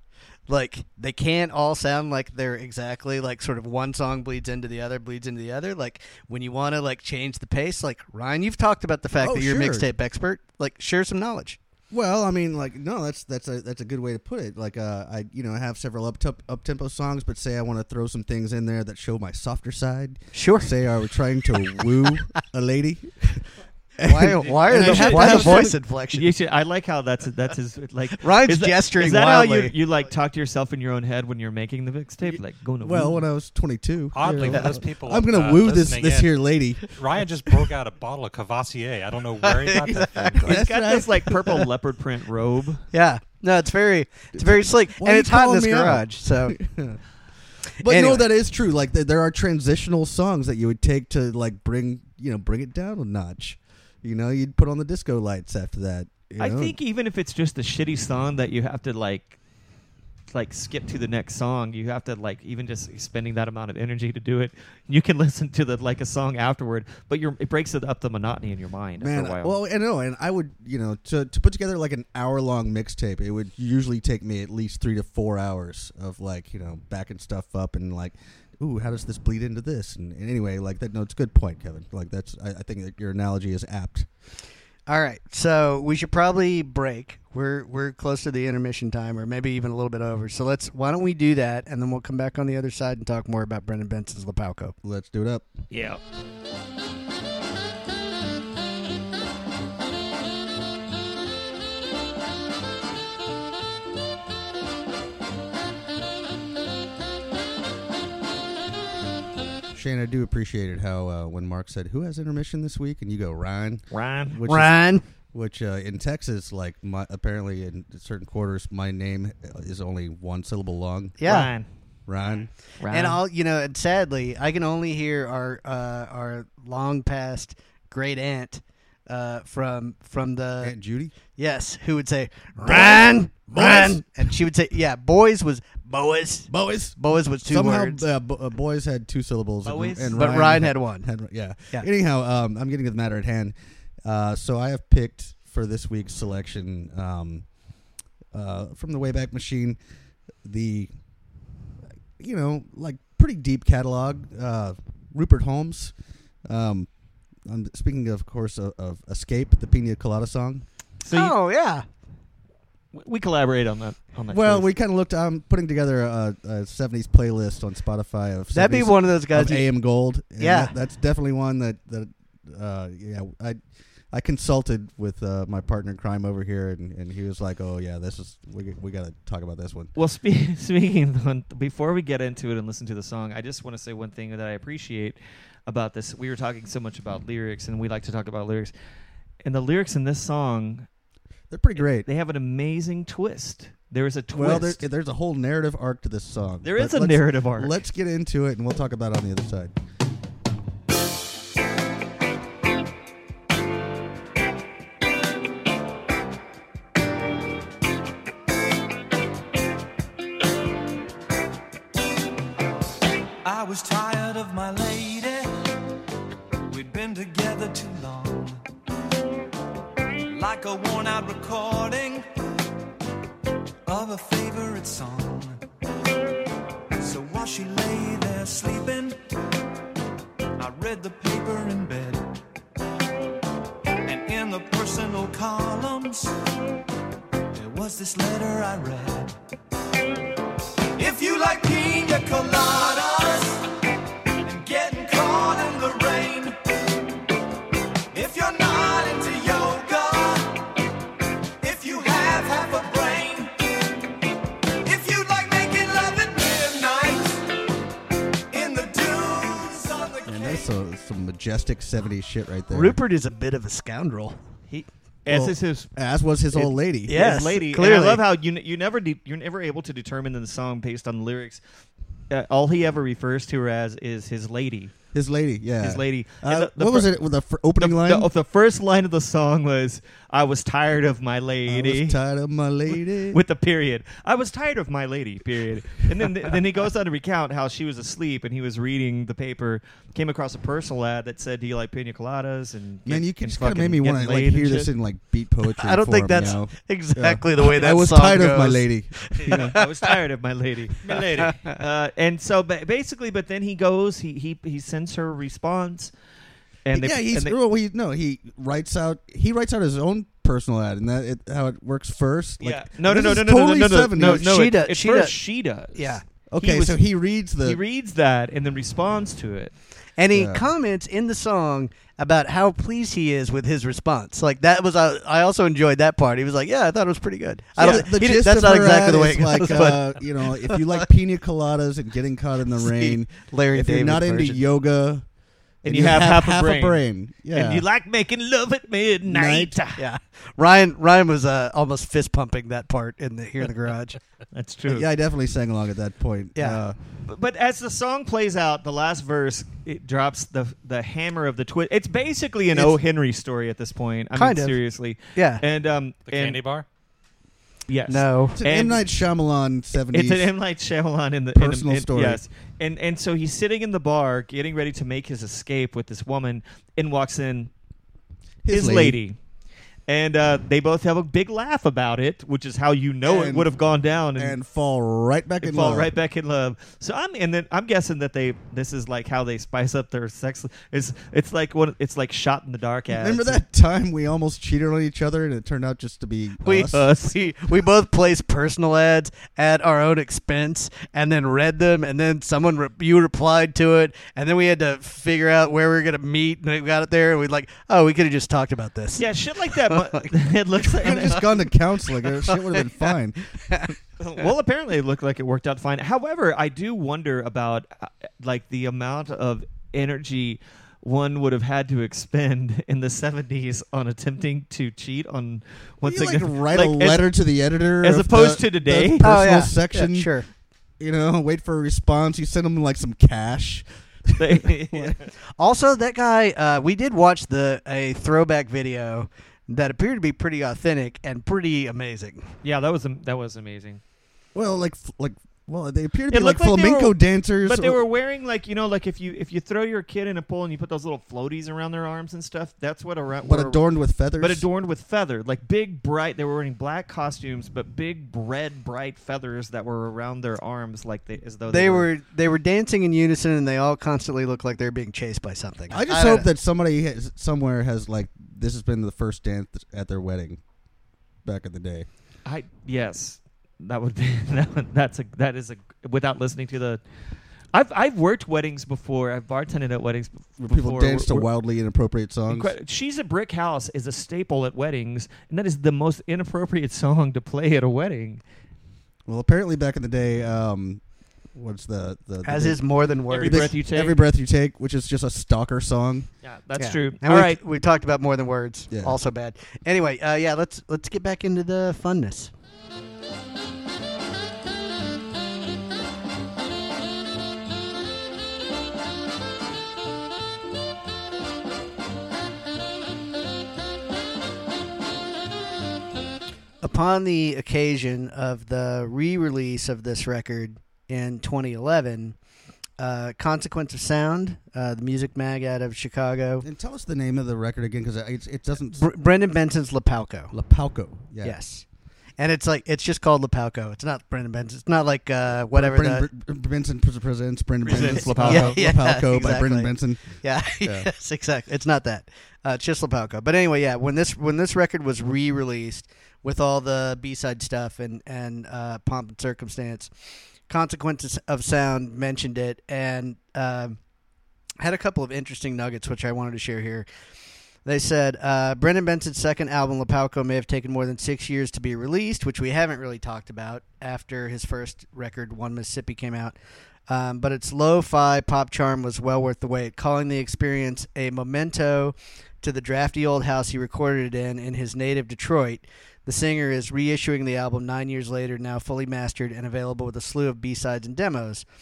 S2: like they can't all sound like they're exactly like sort of one song bleeds into the other, bleeds into the other. Like when you want to like change the pace, like Ryan, you've talked about the fact
S4: Oh,
S2: that you're a
S4: sure.
S2: mixtape expert. Like share some knowledge.
S4: Well, I mean, like, no, that's that's a that's a good way to put it. Like, uh, I you know have several up up tempo songs, but say I want to throw some things in there that show my softer side.
S2: Sure.
S4: Say I were trying to woo a lady.
S2: Why? Why are
S4: And I
S2: the
S4: have to
S2: why the
S4: have
S2: voice
S4: some-
S2: inflection?
S3: You should, I like how that's that's his like.
S2: Ryan's
S3: is that,
S2: gesturing
S3: Is that
S2: wildly.
S3: how you you like talk to yourself in your own head when you're making the mixtape? Like going to
S4: Well,
S3: woo?
S4: when I was twenty-two.
S1: Oddly,
S4: you know,
S1: for those people,
S4: I'm gonna
S1: uh,
S4: woo this
S1: listening
S4: this
S1: in,
S4: here lady.
S1: Ryan just broke out a bottle of Cavassier. I don't know where he got that from.
S3: He's
S4: That's
S3: got
S4: right.
S3: this like purple leopard print robe.
S2: Yeah. No, it's very it's very slick,
S4: Why
S2: and
S4: are you
S2: it's hot in
S4: calling
S2: this
S4: me out?
S2: garage. So
S4: But
S2: Anyway.
S4: no, that is true. Like th- there are transitional songs that you would take to like bring you know bring it down a notch. You know, you'd put on the disco lights after that. you
S3: I
S4: know?
S3: think even if it's just a shitty song that you have to like like skip to the next song, you have to like even just spending that amount of energy to do it. You can listen to the like a song afterward, but you're, it breaks it up the monotony in your mind
S4: Man,
S3: after a while.
S4: well, and no, and I would, you know, to to put together like an hour long mixtape, it would usually take me at least three to four hours of like, you know, backing stuff up and like, ooh, how does this bleed into this? And, and anyway, like that. No, it's a good point, Kevin. Like that's, I, I think that your analogy is apt.
S2: all right, so we should probably break. We're we're close to the intermission time, or maybe even a little bit over. So let's why don't we do that, and then we'll come back on the other side and talk more about Brendan Benson's Lapalco.
S4: Let's do it up.
S3: yeah.
S4: Shane, I do appreciate it how uh, when Mark said, "Who has intermission this week?" and you go, "Ryan,"
S3: Ryan.
S4: which is-
S2: Ryan,
S4: which uh, in Texas, like my, apparently in certain quarters, my name is only one syllable long.
S2: yeah.
S3: Ryan.
S4: Ryan.
S3: Ryan.
S2: And I'll, you know, and sadly, I can only hear our uh, our long past great aunt uh, from from the
S4: Aunt Judy.
S2: yes, who would say Ryan, Ryan, and she would say, yeah, boys was boys,
S4: Boys.
S2: boys was two
S4: Somehow,
S2: words,
S4: uh, bo- uh, boys had two syllables, and,
S3: Boys?
S4: and
S2: but
S4: Ryan,
S2: Ryan had one.
S4: had- yeah.
S2: Yeah.
S4: Anyhow, um, I'm getting to the matter at hand. Uh, so I have picked for this week's selection um, uh, from the Wayback Machine, the you know like pretty deep catalog. Uh, Rupert Holmes. Um, I'm speaking of course of, of Escape, the Pina Colada song.
S3: So you,
S2: Oh yeah,
S3: we collaborate on that. On that
S4: Well,
S3: choice.
S4: we kind of looked. I'm putting together a, a seventies playlist on Spotify of
S2: that'd be
S4: seventies
S2: one of those guys.
S4: of
S2: who-
S4: A M Gold. And
S2: Yeah.
S4: that- that's definitely one that that uh, yeah. I I consulted with uh, my partner in crime over here, and, and he was like, "Oh yeah, this is we we got to talk about this one."
S3: Well, spe- speaking of, before we get into it and listen to the song, I just want to say one thing that I appreciate about this. We were talking so much about lyrics, and we like to talk about lyrics. And the lyrics in this song,
S4: They're pretty great.
S3: they have an amazing twist. There is a twist.
S4: Well, there's, there's a whole narrative arc to this song.
S3: There
S4: But
S3: is a
S4: let's-
S3: narrative arc.
S4: Let's get into it, and we'll talk about it on the other side.
S5: I was tired of my lady. We'd been together too long. Like a worn out recording of a favorite song. So while she lay there sleeping, I read the paper in bed. And in the personal columns, there was this letter I read. If you like pina coladas and getting caught in the rain, if you're not into yoga, if you have half a brain, if you like making love at midnight in the dunes on the
S4: And that's a, some majestic seventies shit right there.
S2: Rupert is a bit of a scoundrel.
S3: he, as
S4: Well,
S3: is his
S4: as was his old lady.
S2: Yeah. Yes,
S3: his lady. And
S2: clearly.
S3: I love how you n- you never de- you're never able to determine in the song based on the lyrics. Uh, all he ever refers to her as is his lady.
S4: His lady, yeah.
S3: His lady.
S4: Uh,
S3: And the- the
S4: what was
S3: fir-
S4: it? With the fir- opening
S3: the,
S4: line?
S3: The, the first line of the song was, "I was tired of my
S4: I
S3: lady."
S4: was tired of my lady.
S3: With the period. I was tired of my lady, period. And then then he goes on to recount how she was asleep and he was reading the paper, came across a personal ad that said, "Do you like pina coladas?" And
S4: Man,
S3: get-
S4: you
S3: and
S4: can just kind of
S3: fucking
S4: make me
S3: get
S4: want to like
S3: laid and
S4: hear this
S3: shit?
S4: in like beat poetry.
S2: I don't think
S4: form,
S2: that's
S4: you know?
S2: exactly
S4: Yeah.
S2: the way that
S4: I was
S2: song
S4: tired of my
S2: goes.
S4: lady.
S3: You know, I was tired of my lady. My lady. Uh, and so ba- basically, but then he goes, he he he sends her a response. And they,
S4: yeah, he's
S3: and they,
S4: well, he no, he writes out he writes out his own personal ad, and that it, how it works first. Like,
S3: yeah. No, no,
S4: this
S3: no,
S4: is
S3: no, no,
S4: totally
S3: no, no, no,
S4: seventies.
S3: no,
S2: She
S3: it-
S2: does-
S3: At
S2: she
S3: first,
S2: does.
S3: she does.
S2: Yeah.
S4: Okay,
S3: He was-
S4: so he reads the.
S3: He reads that and then responds to it.
S2: And he
S4: Yeah.
S2: comments in the song about how pleased he is with his response. Like that was, uh, I also enjoyed that part. He was like, "Yeah, I thought it was pretty good." I
S4: Yeah,
S2: don't.
S4: the
S2: he did-
S4: gist
S2: that's
S4: of
S2: not
S4: her
S2: exactly
S4: ad
S2: the way
S4: is
S2: it goes.
S4: like,
S2: but
S4: uh, you know, if you like pina coladas and getting caught in the
S2: See,
S4: rain,
S2: Larry
S4: if
S2: David
S4: you're not into
S2: version.
S4: yoga,
S3: And you have half a brain.
S4: yeah,
S3: And you like making love at midnight.
S2: Yeah, Ryan. Ryan was uh, almost fist pumping that part in the here in the garage.
S3: That's true.
S4: yeah, I definitely sang along at that point.
S2: Yeah.
S4: Uh,
S3: But, but as the song plays out, the last verse it drops the the hammer of the twist. It's basically an
S4: It's-
S3: O. Henry story at this point. I
S2: Kind
S3: mean,
S2: of.
S3: seriously.
S2: Yeah.
S3: And um,
S1: The
S3: and,
S1: candy bar.
S3: yes,
S2: No.
S4: it's an
S3: And-
S4: M Night Shyamalan seventies.
S3: It's an M. Night Shyamalan in the
S4: personal
S3: in, in,
S4: story.
S3: Yes, and and so he's sitting in the bar, getting ready to make his escape with this woman, and walks in his, lady. And uh, they both have a big laugh about it, which is how you know it
S4: And-
S3: would have gone down. And,
S4: and fall right back
S3: and
S4: in
S3: fall
S4: love.
S3: right back in love. So I'm and then I'm guessing that they this is like how they spice up their sex. It's it's like what it's like shot in the dark ads.
S4: Remember that time we almost cheated on each other and it turned out just to be
S2: We,
S4: us?
S3: Us.
S2: we we both placed personal ads at our own expense and then read them, and then someone re- you replied to it, and then we had to figure out where we were gonna meet, and we got it there, and we'd like, oh, we could have just talked about this.
S3: Yeah, shit like that. But it looks like
S4: I've just gone to counseling. Or shit would have been fine.
S3: well, apparently it looked like it worked out fine. However, I do wonder about uh, like the amount of energy one would have had to expend in the seventies on attempting to cheat on one
S4: you like
S3: significant-
S4: write
S3: like,
S4: a
S3: as-
S4: letter to the editor
S3: as
S4: of
S3: opposed
S4: the-
S3: to today?
S4: the
S3: Oh,
S4: personal
S2: yeah.
S4: section.
S2: Yeah, sure.
S4: You know, wait for a response. You send them like some cash.
S3: they- yeah.
S2: Also, that guy, uh, we did watch the a throwback video that appeared to be pretty authentic and pretty amazing.
S3: Yeah, that was am- that was amazing.
S4: Well, like f- like well, they appear to
S3: It
S4: be like
S3: looked like they
S4: flamenco
S3: were-
S4: dancers.
S3: But they
S4: or-
S3: were wearing like you know like if you if you throw your kid in a pool and you put those little floaties around their arms and stuff, that's what around.
S4: but adorned with feathers.
S3: But adorned with feather, like big bright. They were wearing black costumes, but big red bright feathers that were around their arms, like they as though they,
S2: They were they were dancing in unison, and they all constantly looked like they were being chased by something.
S4: I just
S2: don't
S4: hope
S2: know.
S4: that somebody has, somewhere has like this has been the first dance at their wedding back in the day.
S3: I yes, that would be that would, that's a that is a without listening to the. I've I've worked weddings before. I've bartended at weddings b-
S4: Where
S3: before.
S4: people dance to
S3: We're- we're-
S4: wildly inappropriate songs.
S3: Incre- She's a Brick House is a staple at weddings, and that is the most inappropriate song to play at a wedding.
S4: Well, apparently back in the day, um, what's the the, the
S2: as
S4: big-
S2: is more than words.
S3: Every breath you take.
S4: Every breath you take, which is just a stalker song.
S3: Yeah, that's
S2: Yeah.
S3: true.
S2: And
S3: All
S2: we,
S3: right.
S2: we talked about more than words.
S4: Yeah.
S2: Also bad. Anyway, uh, yeah, let's let's get back into the funness. Upon the occasion of the re-release of this record in twenty eleven, uh, Consequence of Sound, uh, the music mag out of Chicago,
S4: And tell us the name of the record again, because it, it doesn't.
S2: Br- Brendan Benson's La Palco.
S4: La Palco. Yeah.
S2: Yes. And it's like it's just called La Palco. It's not Brendan Benson. It's not like uh, whatever
S4: Brendan
S2: the
S4: Br- Benson pres- presents Brendan
S3: Presents
S4: Benson.
S3: La Palco.
S2: Yeah, yeah,
S4: La Palco by
S2: exactly.
S4: Brendan Benson.
S2: yeah,
S4: Yeah.
S2: yes, exactly. It's not that. Uh, it's just La Palco. But anyway, yeah. When this when this record was re-released with all the B-side stuff and and uh, Pomp and Circumstance, Consequences of Sound mentioned it and um, had a couple of interesting nuggets which I wanted to share here. They said uh, Brendan Benson's second album, La Palco, may have taken more than six years to be released, which we haven't really talked about after his first record, One Mississippi, came out. Um, but its lo-fi pop charm was well worth the wait, calling the experience a memento to the drafty old house he recorded it in in his native Detroit. The singer is reissuing the album nine years later, now fully mastered and available with a slew of B-sides and demos.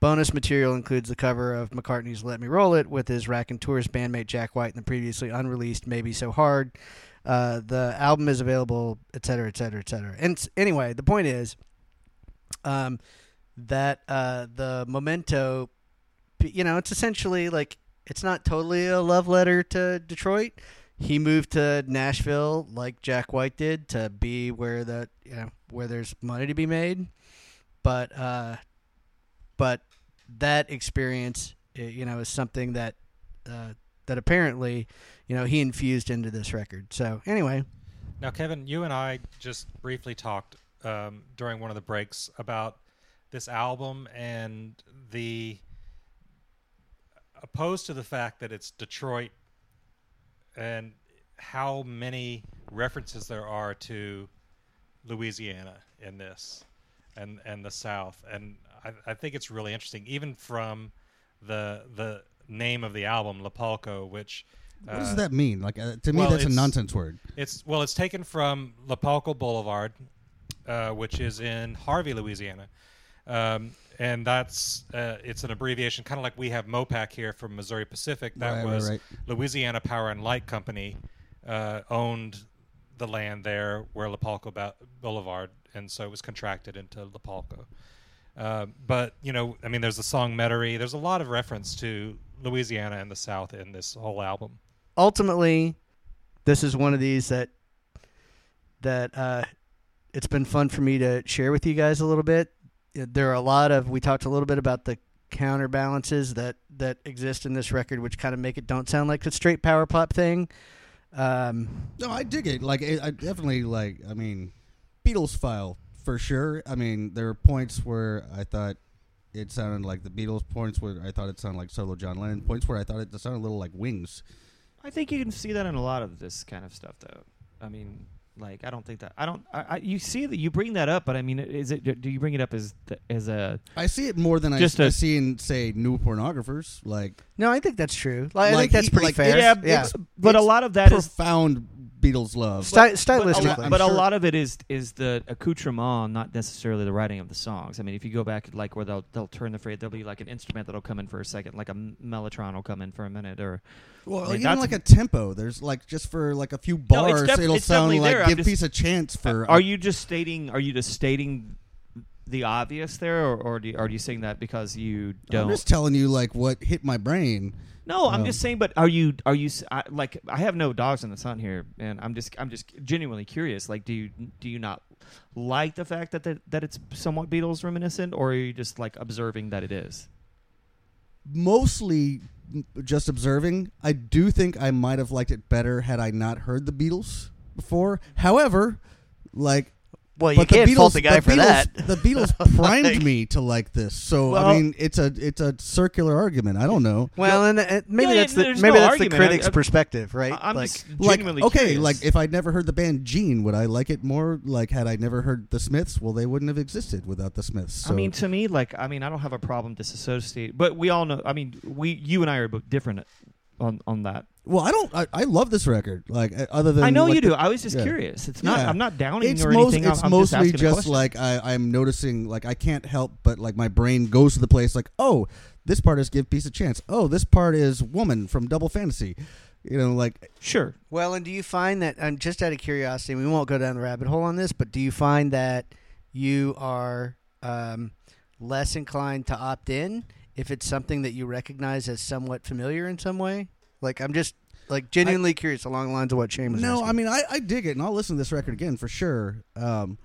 S2: Bonus material includes the cover of McCartney's Let Me Roll It with his Rack and Tours bandmate Jack White and the previously unreleased Maybe So Hard. Uh, the album is available, et cetera, et cetera, et cetera. And s- anyway, the point is um, that uh, the Memento, you know, it's essentially like, it's not totally a love letter to Detroit. He moved to Nashville like Jack White did to be where the, you know, where there's money to be made. But, uh, but that experience, you know, is something that, uh, that apparently, you know, he infused into this record. So anyway.
S1: Now, Kevin, you and I just briefly talked um, during one of the breaks about this album and the, opposed to the fact that it's Detroit and how many references there are to Louisiana in this and, and the South. And I, I think it's really interesting, even from the the name of the album, Lapalco, which
S4: What
S1: uh,
S4: does that mean? Like uh, to me,
S1: well,
S4: that's a
S1: it's-
S4: nonsense word.
S1: It's well, it's taken from Lapalco Boulevard, uh, which is in Harvey, Louisiana, um, and that's uh, it's an abbreviation, kind of like we have MOPAC here from Missouri Pacific. That
S4: Right, right,
S1: was
S4: right.
S1: Louisiana Power and Light Company uh, owned the land there where Lapalco ba- Boulevard, and so it was contracted into Lapalco. Uh, but you know, I mean, there's the song Metairie. There's a lot of reference to Louisiana and the South in this whole album.
S2: Ultimately, this is one of these that that uh, it's been fun for me to share with you guys a little bit. There are a lot of, we talked a little bit about the counterbalances that, that exist in this record, which kind of make it don't sound like a straight power pop thing. Um,
S4: No, I dig it. Like, it, I definitely like. I mean, Beatles file for sure. I mean, there were points where I thought it sounded like the Beatles. Points where I thought it sounded like solo John Lennon. Points where I thought it sounded a little like Wings.
S3: I think you can see that in a lot of this kind of stuff, though. I mean, like, I don't think that I don't. I, I you see that you bring that up, but I mean, is it? Do you bring it up as the, as a?
S4: I see it more than I,
S3: Just
S4: I
S3: a-
S4: see in say new pornographers. Like,
S2: no, I think that's true. Like, I
S4: Like
S2: think that's
S4: he-
S2: pretty
S4: like,
S2: fair.
S3: yeah,
S2: yeah.
S3: it's- but a
S4: it's
S3: lot of that is.
S4: profound Beatles love.
S2: Sty-
S3: But a,
S2: stylistically.
S3: lot, but a
S4: sure.
S3: lot of it is is the accoutrement, not necessarily the writing of the songs. I mean, if you go back like where they'll they'll turn the phrase, there'll be like an instrument that'll come in for a second, like a m- mellotron will come in for a minute, or
S4: Well,
S3: I mean,
S4: even
S3: that's-
S4: like a tempo. There's like just for like a few
S3: No, it's
S4: bars,
S3: def-
S4: it'll
S3: it's
S4: sound
S3: definitely
S4: like
S3: there. I'm
S4: give
S3: just-
S4: Peace a chance for.
S3: are you just stating? Are you just stating the obvious there, or, or do you, are you saying that because you
S4: I'm
S3: don't?
S4: just telling you like what hit my brain.
S3: No, I'm
S4: Um,
S3: just saying. But are you? Are you? s- I, like, I have no dogs in the sun here, and I'm just. I'm just genuinely curious. Like, do you? Do you not like the fact that the, that it's somewhat Beatles reminiscent, or are you just like observing that it is?
S4: Mostly just observing. I do think I might have liked it better had I not heard the Beatles before. However, like.
S2: Well, you
S4: but the
S2: can't
S4: Beatles,
S2: fault the guy
S4: the
S2: for
S4: Beatles,
S2: that.
S4: The Beatles primed
S2: Like-
S4: me to like this, so
S3: Well-
S4: I mean, it's a it's a circular argument. I don't know.
S2: Well, and uh, maybe
S3: Yeah,
S2: that's the
S3: there's
S2: maybe
S3: no
S2: that's
S3: argument.
S2: the critic's
S3: I- I-
S2: perspective, right?
S3: I- I'm
S2: like,
S3: just
S4: Like,
S3: genuinely
S4: okay,
S3: curious.
S4: like if I'd never heard the band Gene, would I like it more? Like, had I never heard the Smiths, well, they wouldn't have existed without the Smiths. So.
S3: I mean, to me, like, I mean, I don't have a problem disassociating, but we all know. I mean, we, you and I are both different on on that.
S4: well, I don't. I, I love this record. Like, uh, other than
S3: I know
S4: like
S3: you
S4: the-
S3: do. I was just
S4: yeah.
S3: curious. It's not.
S4: Yeah.
S3: I'm not downing
S4: It's,
S3: or
S4: most,
S3: anything.
S4: it's
S3: I'm
S4: mostly
S3: just, asking a
S4: just
S3: question.
S4: like I, I'm noticing. Like, I can't help but like my brain goes to the place. Like, oh, this part is Give Peace a Chance. Oh, this part is Woman from Double Fantasy. You know, like
S3: sure.
S2: well, and do you find that? I'm just out of curiosity. We won't go down the rabbit hole on this, but do you find that you are um, less inclined to opt in if it's something that you recognize as somewhat familiar in some way? Like, I'm just like genuinely curious along the lines of what Shane was
S4: no.
S2: asking.
S4: I mean, I, I dig it, and I'll listen to this record again for sure. Um,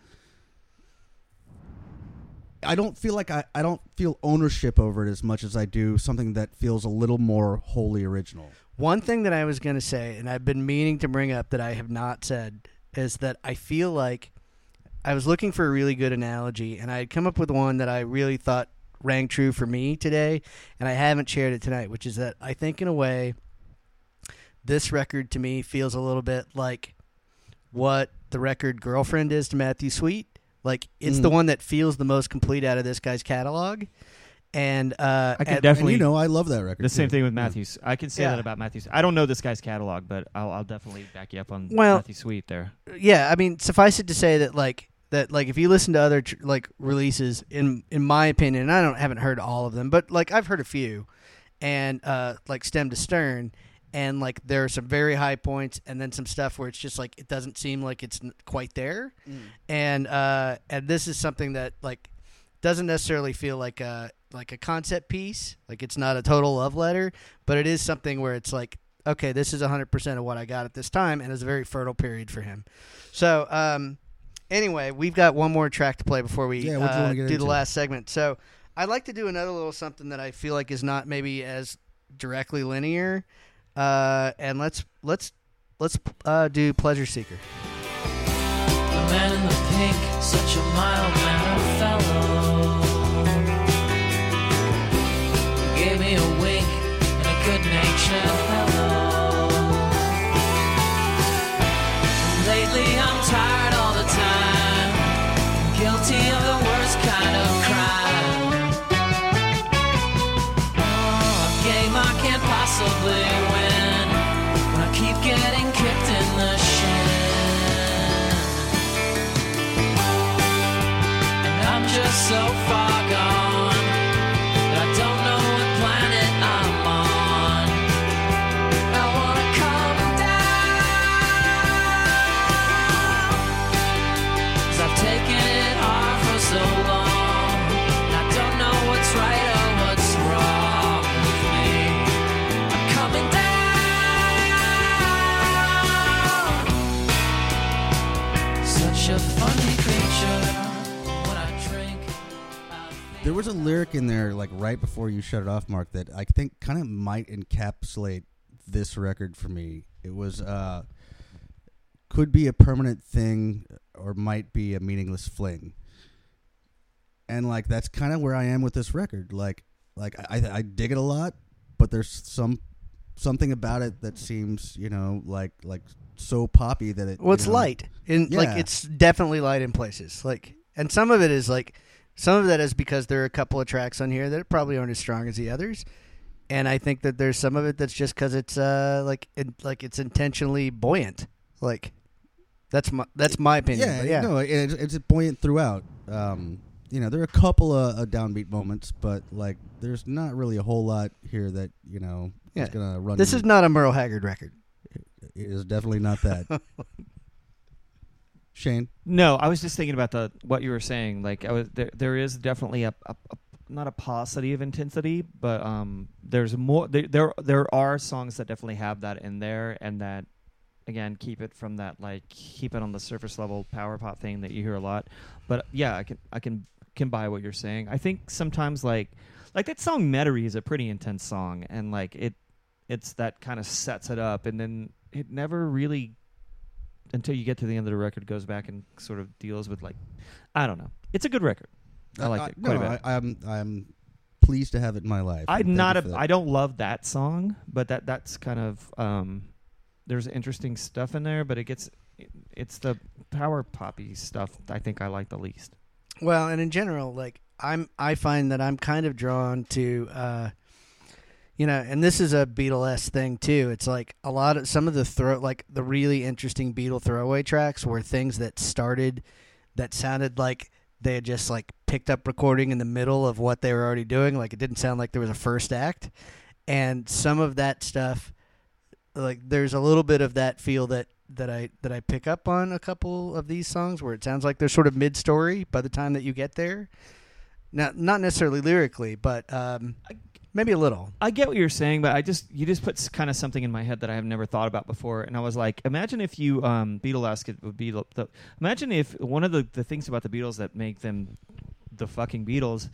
S4: I don't feel like I, I don't feel ownership over it as much as I do something that feels a little more wholly original.
S2: One thing that I was going to say, and I've been meaning to bring up that I have not said, is that I feel like I was looking for a really good analogy, and I had come up with one that I really thought rang true for me today, and I haven't shared it tonight, which is that I think in a way this record to me feels a little bit like what the record Girlfriend is to Matthew Sweet. Like, it's
S4: Mm.
S2: the one that feels the most complete out of this guy's catalog. And uh,
S3: I can
S2: at-
S3: definitely.
S4: And you know, I love that record.
S3: the same
S4: too.
S3: thing with Matthews. I can say
S2: Yeah.
S3: that about Matthews. I don't know this guy's catalog, but I'll, I'll definitely back you up on
S2: Well-
S3: Matthew Sweet there.
S2: yeah, I mean, suffice it to say that, like, that like if you listen to other tr- like releases, in in my opinion, and I don't haven't heard all of them, but like I've heard a few, and uh, like Stem to Stern, and like there are some very high points, and then some stuff where it's just like it doesn't seem like it's n- quite there, mm. and uh, and this is something that like doesn't necessarily feel like a like a concept piece, like it's not a total love letter, but it is something where it's like, okay, this is one hundred percent of what I got at this time, and it's a very fertile period for him. So, um, anyway, we've got one more track to play before we
S4: yeah,
S2: uh, do
S4: into?
S2: the last segment. So, I'd like to do another little something that I feel like is not maybe as directly linear, uh, and let's let's let's uh, do Pleasure Seeker.
S5: The man in the pink, such a mild-mannered fellow, gave me a wink and a good-natured hello. Lately I'm tired all the time, guilty of the worst kind of crime. Oh, a game I can't possibly win when I keep getting kicked in the shin. And I'm just so far gone that I don't know what planet I'm on. I wanna come down, 'cause I've taken it hard for so long, and I don't know what's right or what's wrong with me. I'm coming down. Such a funny creature. When I drink, I think
S4: There was a lyric in there, like right before you shut it off, Mark, that I think kind of might encapsulate this record for me. It was, uh, could be a permanent thing or might be a meaningless fling. And like that's kind of where I am with this record. Like, like I, I dig it a lot, but there's some something about it that seems, you know, like like so poppy that it.
S2: Well, it's
S4: you know,
S2: light. In
S4: Yeah.
S2: like it's definitely light in places. Like, and some of it is like some of that is because there are a couple of tracks on here that probably aren't as strong as the others, and I think that there's some of it that's just because it's uh like it, like it's intentionally buoyant. Like that's my that's my opinion.
S4: Yeah,
S2: but yeah.
S4: no, it's, it's buoyant throughout. Um, you know, there are a couple of uh, downbeat moments, but like, there's not really a whole lot here that you know
S2: Yeah.
S4: is gonna run.
S2: This
S4: you-
S2: is not a Merle Haggard record.
S4: It is definitely not that. Shane,
S3: No, I was just thinking about the what you were saying. Like, I was there. There is definitely a, a, a not a paucity of intensity, but um, there's more. There, there there are songs that definitely have that in there, and that again keep it from that like keep it on the surface level power pop thing that you hear a lot. But yeah, I can I can can buy what you're saying. I think sometimes like like that song Metairie is a pretty intense song, and like it it's that kind of sets it up, and then it never really, until you get to the end of the record, goes back and sort of deals with like, I don't know. It's a good record. I like
S4: uh,
S3: it quite
S4: no,
S3: a bit.
S4: I, I'm I'm pleased to have it in my life.
S3: I'm
S4: Thank
S3: not
S4: you
S3: a.
S4: for that.
S3: I don't love that song, but that that's kind of um, there's interesting stuff in there, but it gets it, it's the power poppy stuff I think I like the least.
S2: Well, and in general, like I'm, I find that I'm kind of drawn to, uh, you know, and this is a Beatle-esque thing too. It's like a lot of some of the throw, like the really interesting Beatle throwaway tracks were things that started, that sounded like they had just like picked up recording in the middle of what they were already doing. Like it didn't sound like there was a first act, and some of that stuff, like there's a little bit of that feel that. that I that I pick up on a couple of these songs where it sounds like they're sort of mid-story by the time that you get there. Now, not necessarily lyrically, but um, maybe a little.
S3: I get what you're saying, but I just you just put kind of something in my head that I have never thought about before, and I was like, imagine if you um, Beatlesque it would be the, the imagine if one of the, the things about the Beatles that make them the fucking Beatles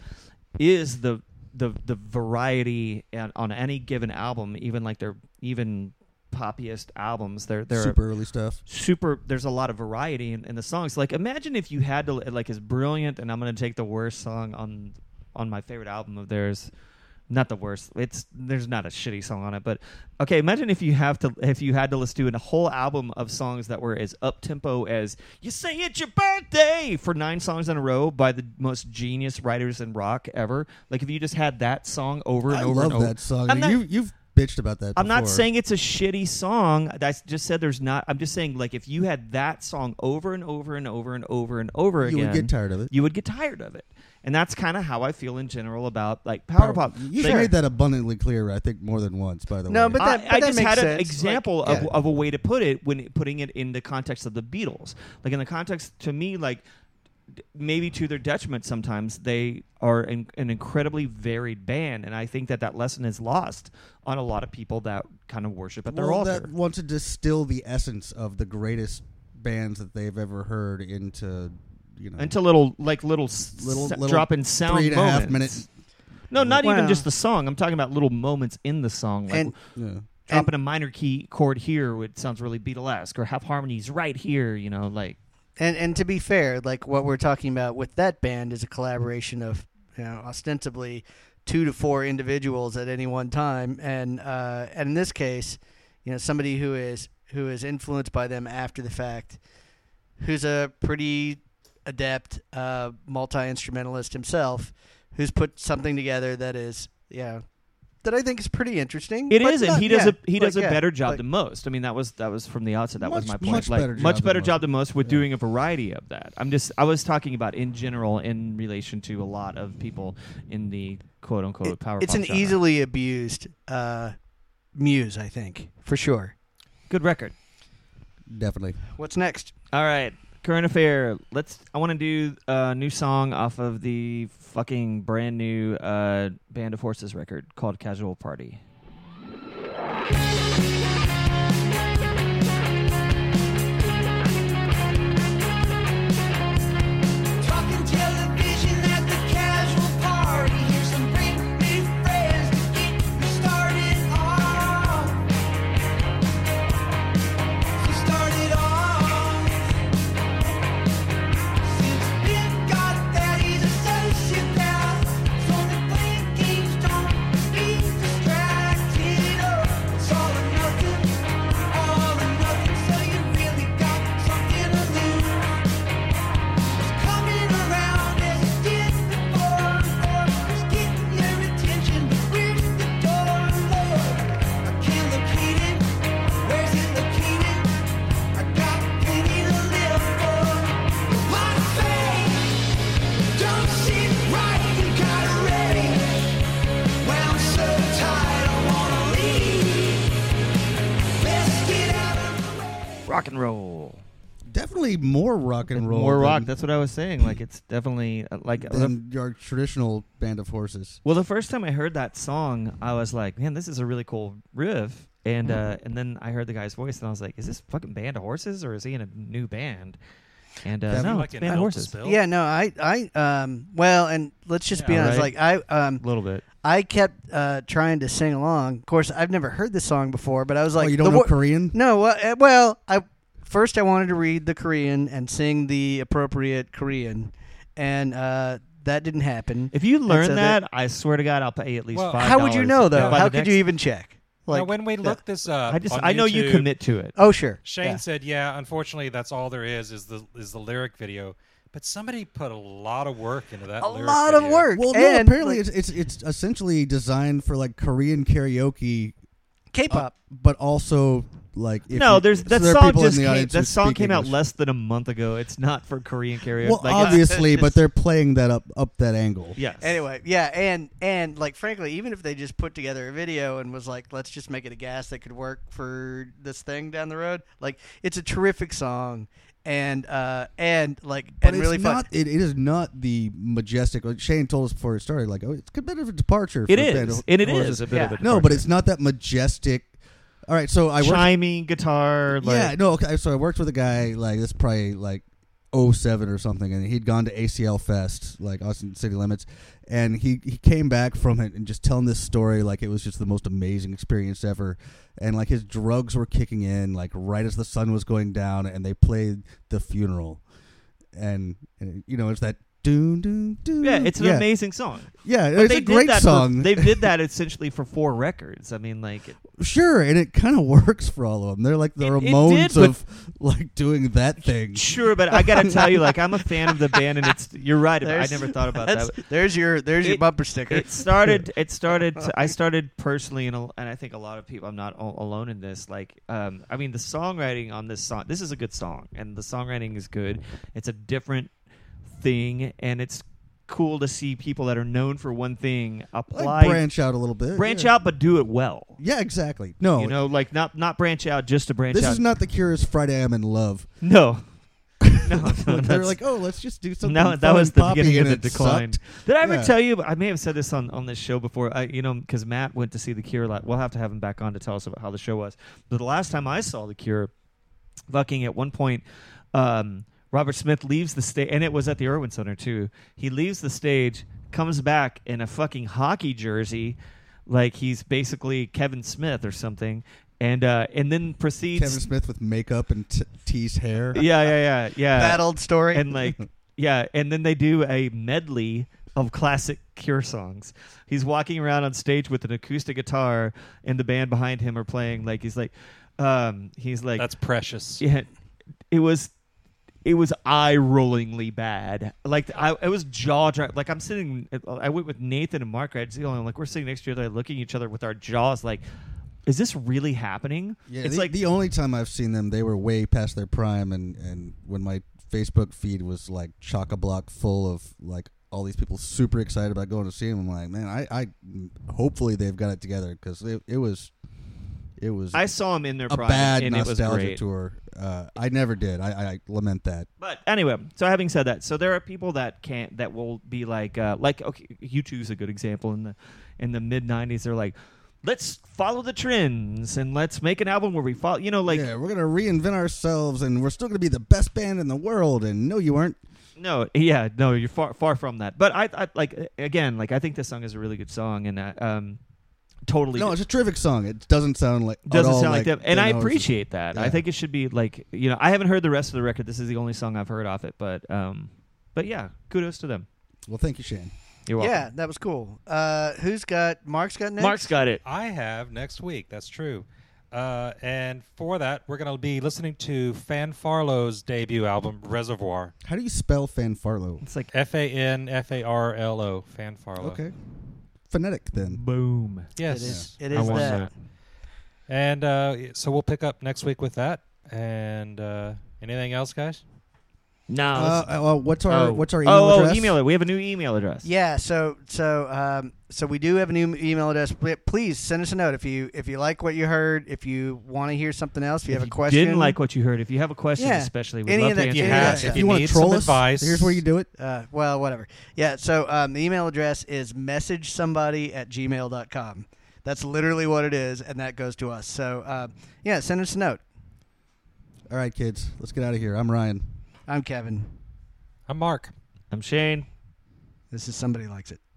S3: is the the the variety on, on any given album, even like they're even poppiest albums. They're they're
S4: super early stuff.
S3: super there's a lot of variety in, in the songs. Like imagine if you had to like as brilliant, and I'm going to take the worst song on on my favorite album of theirs, not the worst, it's there's not a shitty song on it, but okay, imagine if you have to if you had to listen to a whole album of songs that were as up tempo as You Say It's Your Birthday for nine songs in a row by the most genius writers in rock ever. Like if you just had that song over and
S4: I
S3: over
S4: love
S3: and over.
S4: that song.
S3: I'm not-
S4: you, you've bitched about that.
S3: I'm not
S4: before.
S3: saying it's a shitty song. I just said there's not. I'm just saying, like, if you had that song over and over and over and over and over
S4: you
S3: again,
S4: would get tired of it.
S3: You would get tired of it, and that's kind of how I feel in general about like power pop.
S4: You
S3: Like,
S4: made that abundantly clear, I think, more than once. By the
S2: No,
S4: way,
S2: but that-
S3: I, I
S2: that
S3: just
S2: makes
S3: had an
S2: sense.
S3: example
S2: Like,
S3: of,
S2: yeah.
S3: of a way to put it when putting it in the context of the Beatles. Like in the context, to me, like d- maybe to their detriment sometimes, they are an, an incredibly varied band, and I think that that lesson is lost on a lot of people that kind of worship at their
S4: well,
S3: altar.
S4: that want to distill the essence of the greatest bands that they've ever heard into, you know,
S3: Into little like little, s-
S4: Little-
S3: s-
S4: little
S3: drop in sound
S4: three and a half
S3: moments.
S4: minute-
S3: No, not even
S2: Well-
S3: just the song. I'm talking about little moments in the song, like
S2: And-
S4: yeah.
S3: dropping a minor key chord here, which sounds really Beatlesque, or have harmonies right here. You know, like
S2: And and to be fair, like what we're talking about with that band is a collaboration of, you know, ostensibly two to four individuals at any one time, and uh, and in this case, you know, somebody who is who is influenced by them after the fact, who's a pretty adept uh, multi instrumentalist himself, who's put something together that is, yeah, that I think is pretty interesting.
S3: it
S2: but
S3: is, and
S2: not-
S3: he does
S2: yeah,
S3: a he does
S2: like,
S3: a
S2: yeah,
S3: better job
S2: like-
S3: than most. I mean, that was that was from the outset. That was
S4: Much-
S3: my point.
S4: much
S3: like
S4: better job
S3: much
S4: than
S3: better
S4: most.
S3: job than most with
S4: Yeah.
S3: doing a variety of that. I'm just I was talking about in general in relation to a lot of people in the quote unquote
S2: It-
S3: power.
S2: it's
S3: pop
S2: an
S3: genre.
S2: easily abused uh, muse, I think, for sure.
S3: good record.
S4: Definitely.
S2: What's next?
S3: All right, current affair. Let's. I want to do a new song off of the fucking brand new uh, Band of Horses record called "Casual Party."
S5: Talking television at the casual party. Here's some great new friends to get you started off. So start it off. Since Ben got that, he's a sociopath. So the playing games don't be distracted. Oh, it's all or nothing, all or nothing. So you really got something to lose. Coming around as it did before, or it's getting your attention. Where's the door, Lord? I can't locate it. Where's it located? I got plenty to live for. I say, don't sit right, you got it ready. Well, I'm so tired, I wanna leave. Let's get out of the way.
S3: Rock and roll.
S4: Definitely more rock and roll.
S3: More rock.
S4: than-
S3: That's what I was saying. Like it's definitely uh, like the,
S4: than your traditional Band of Horses.
S3: well, the first time I heard that song, I was like, man, this is a really cool riff. And uh, and then I heard the guy's voice, and I was like, is this fucking Band of Horses, or is he in a new band? And uh,
S4: Kevin,
S3: no,
S1: like
S3: it's
S1: an
S3: Band of
S1: Elvis
S3: Horses.
S1: Bill?
S2: Yeah, no, I, I, um, well, and let's just be
S3: Yeah,
S2: honest.
S3: right.
S2: Like I, um,
S3: A little bit.
S2: I kept uh, trying to sing along. Of course, I've never heard this song before, but I was like,
S4: oh, you don't
S2: the
S4: know
S2: wo-
S4: Korean?
S2: No, well, uh, well, I first I wanted to read the Korean and sing the appropriate Korean, and uh, that didn't happen.
S3: If you learn
S2: so
S3: that,
S2: that-
S3: I swear to God, I'll pay at least
S1: Well,
S3: five.
S2: How would you know though?
S3: By
S2: How
S3: the
S2: could
S3: next-
S2: you even check? Like,
S1: now, when we looked this up,
S3: I just
S1: on
S3: I know you
S1: YouTube,
S3: commit to it.
S2: oh sure,
S1: Shane
S2: Yeah.
S1: said, "Yeah, unfortunately, that's all there is is the is the lyric video." But somebody put a lot of work into that.
S2: a
S1: lyric
S2: lot of
S1: video.
S2: work.
S4: Well, no,
S2: and,
S4: apparently
S2: like,
S4: it's, it's it's essentially designed for like Korean karaoke,
S2: K-pop.
S4: uh, but also like if
S3: no,
S4: you-
S3: there's
S4: so
S3: that
S4: there are
S3: song
S4: people in
S3: just
S4: the
S3: came,
S4: audience
S3: that
S4: who
S3: song
S4: speak
S3: came out
S4: English.
S3: less than a month ago. It's not for Korean karaoke.
S4: Well,
S3: Like, it's-
S4: obviously,
S3: it's
S4: but
S3: just-
S4: they're playing that up up that angle.
S3: yes.
S2: Anyway, yeah, and and like frankly, even if they just put together a video and was like, let's just make it a gas that could work for this thing down the road, like it's a terrific song, and uh and like
S4: But
S2: and
S4: it's
S2: really fun.
S4: not. It, it is not the majestic. Like Shane told us before it started. Like, oh, it's a bit of a departure.
S3: It
S4: for a Band
S3: is,
S4: of
S3: and it
S4: Horses.
S3: is a bit
S2: Yeah.
S3: of a
S4: No, but
S3: departure.
S4: it's not that majestic. All right, so I worked.
S3: chiming guitar. Like,
S4: yeah, no, okay. So I worked with a guy like this, probably like oh seven or something, and he'd gone to A C L Fest, like Austin City Limits, and he he came back from it and just telling this story like it was just the most amazing experience ever, and like his drugs were kicking in like right as the sun was going down, and they played The Funeral, and, and you know it's that Doom, doom, doom.
S3: Yeah, it's an
S4: yeah.
S3: amazing song.
S4: Yeah,
S3: But
S4: it's
S3: they
S4: a
S3: did
S4: great
S3: that
S4: song.
S3: For, they did that essentially for four records. I mean, like, it,
S4: Sure, and it kind of works for all of them. They're like the
S3: It- it
S4: Ramones
S3: did, but-
S4: of like doing that thing.
S3: sure, but I gotta tell you, like, I'm a fan of the band, and it's. You're right. About, I
S2: There's-
S3: never thought about
S2: That's,
S3: that.
S2: there's your there's your
S3: It-
S2: bumper sticker.
S3: It started. It started. I started personally, and, and I think a lot of people. I'm not all alone in this. Like, um, I mean, the songwriting on this song. This is a good song, and the songwriting is good. It's a different thing, and it's cool to see people that are known for one thing apply,
S4: Like branch out a little bit.
S3: branch
S4: yeah.
S3: out, but do it well.
S4: Yeah, exactly. No,
S3: You know, like not not branch out just to branch
S4: this
S3: out.
S4: is not the Cure's Friday I'm in Love.
S3: no. no, no,
S4: They're
S3: that's-
S4: like, oh, let's just do something.
S3: No,
S4: fun
S3: that was
S4: and
S3: the
S4: poppy,
S3: beginning of
S4: and
S3: the
S4: it
S3: decline.
S4: sucked.
S3: Did I ever
S4: Yeah.
S3: tell you? I may have said this on, on this show before. I, you know, because Matt went to see The Cure. Like, we'll have to have him back on to tell us about how the show was. But the last time I saw The Cure, fucking at one point, um, Robert Smith leaves the stage, and it was at the Irwin Center too. He leaves the stage, comes back in a fucking hockey jersey, like he's basically Kevin Smith or something, and uh, and then proceeds.
S4: Kevin Smith with makeup and t- teased hair.
S3: Yeah, yeah, yeah, yeah.
S2: that old story.
S3: and like yeah, and then they do a medley of classic Cure songs. He's walking around on stage with an acoustic guitar, and the band behind him are playing. Like he's like, um, he's like,
S1: That's precious.
S3: yeah, it was. It was eye-rollingly bad. Like I, it was jaw-dropping. Like I'm sitting. I went with Nathan and Mark. Right, and like we're sitting next to each other, looking at each other with our jaws. Like, is this really happening?
S4: Yeah,
S3: it's
S4: the,
S3: like
S4: the only time I've seen them, they were way past their prime, and, and when my Facebook feed was like chock-a-block full of like all these people super excited about going to see them, I'm like, man, I, I hopefully they've got it together because it, it was it was
S3: I saw him in their
S4: a
S3: prime,
S4: bad
S3: and it was
S4: nostalgia
S3: great.
S4: tour. Uh, I never did. I, I lament that.
S3: But anyway, so having said that, so there are people that can't that will be like uh, like okay, U two's a good example in the in the mid nineties. They're like, let's follow the trends and let's make an album where we follow. You know, like
S4: yeah, we're gonna reinvent ourselves, and we're still gonna be the best band in the world. And no, you aren't.
S3: no, yeah, no, you're far far from that. But I, I like again, like I think this song is a really good song, and uh, um, totally
S4: No, it's a terrific song. It doesn't sound like at
S3: doesn't
S4: all
S3: sound like, them, and
S4: Dan
S3: I
S4: Owens.
S3: appreciate that. I
S4: Yeah.
S3: think it should be like you know, I haven't heard the rest of the record. This is the only song I've heard off it, but um, but yeah, kudos to them.
S4: Well, thank you, Shane.
S3: You're welcome.
S2: yeah, that was cool. Uh, who's got Mark's got next?
S3: Mark's got it.
S1: I have next week. That's true. Uh, and for that, we're going to be listening to Fanfarlo's debut album, Reservoir.
S4: How do you spell Fanfarlo?
S3: It's like
S1: F A N F A R L O. Fanfarlo.
S4: Okay, phonetic then.
S3: boom.
S1: Yes.
S2: It is. It
S3: I
S2: is
S3: want
S2: that.
S3: that.
S1: And uh, so we'll pick up next week with that. And uh, anything else, guys?
S3: No.
S4: Uh, uh, well, what's our
S3: oh.
S4: what's our email
S3: oh,
S4: address?
S3: Oh, email it. We have a new email address.
S2: Yeah, so so um, so we do have a new email address. Pl- Please send us a note if you if you like what you heard. If you want to hear something else, if you
S3: If
S2: have a
S3: you
S2: question.
S3: didn't like what you heard, if you have a question,
S2: Yeah.
S3: especially, we'd
S2: Any
S3: love
S2: of
S3: to
S2: that-
S3: answer
S1: If you,
S2: yeah,
S3: that.
S1: have,
S2: yeah.
S1: if
S4: If
S1: you,
S4: you wanna
S1: need
S4: troll
S1: some
S4: us,
S1: advice,
S4: here's where you do it.
S2: Uh, well, whatever. Yeah, so um, the email address is message somebody at gmail dot com. That's literally what it is, and that goes to us. So, uh, yeah, send us a note.
S4: All right, kids, let's get out of here. I'm Ryan.
S2: I'm Kevin.
S1: I'm Mark.
S3: I'm Shane.
S2: This is Somebody Likes It.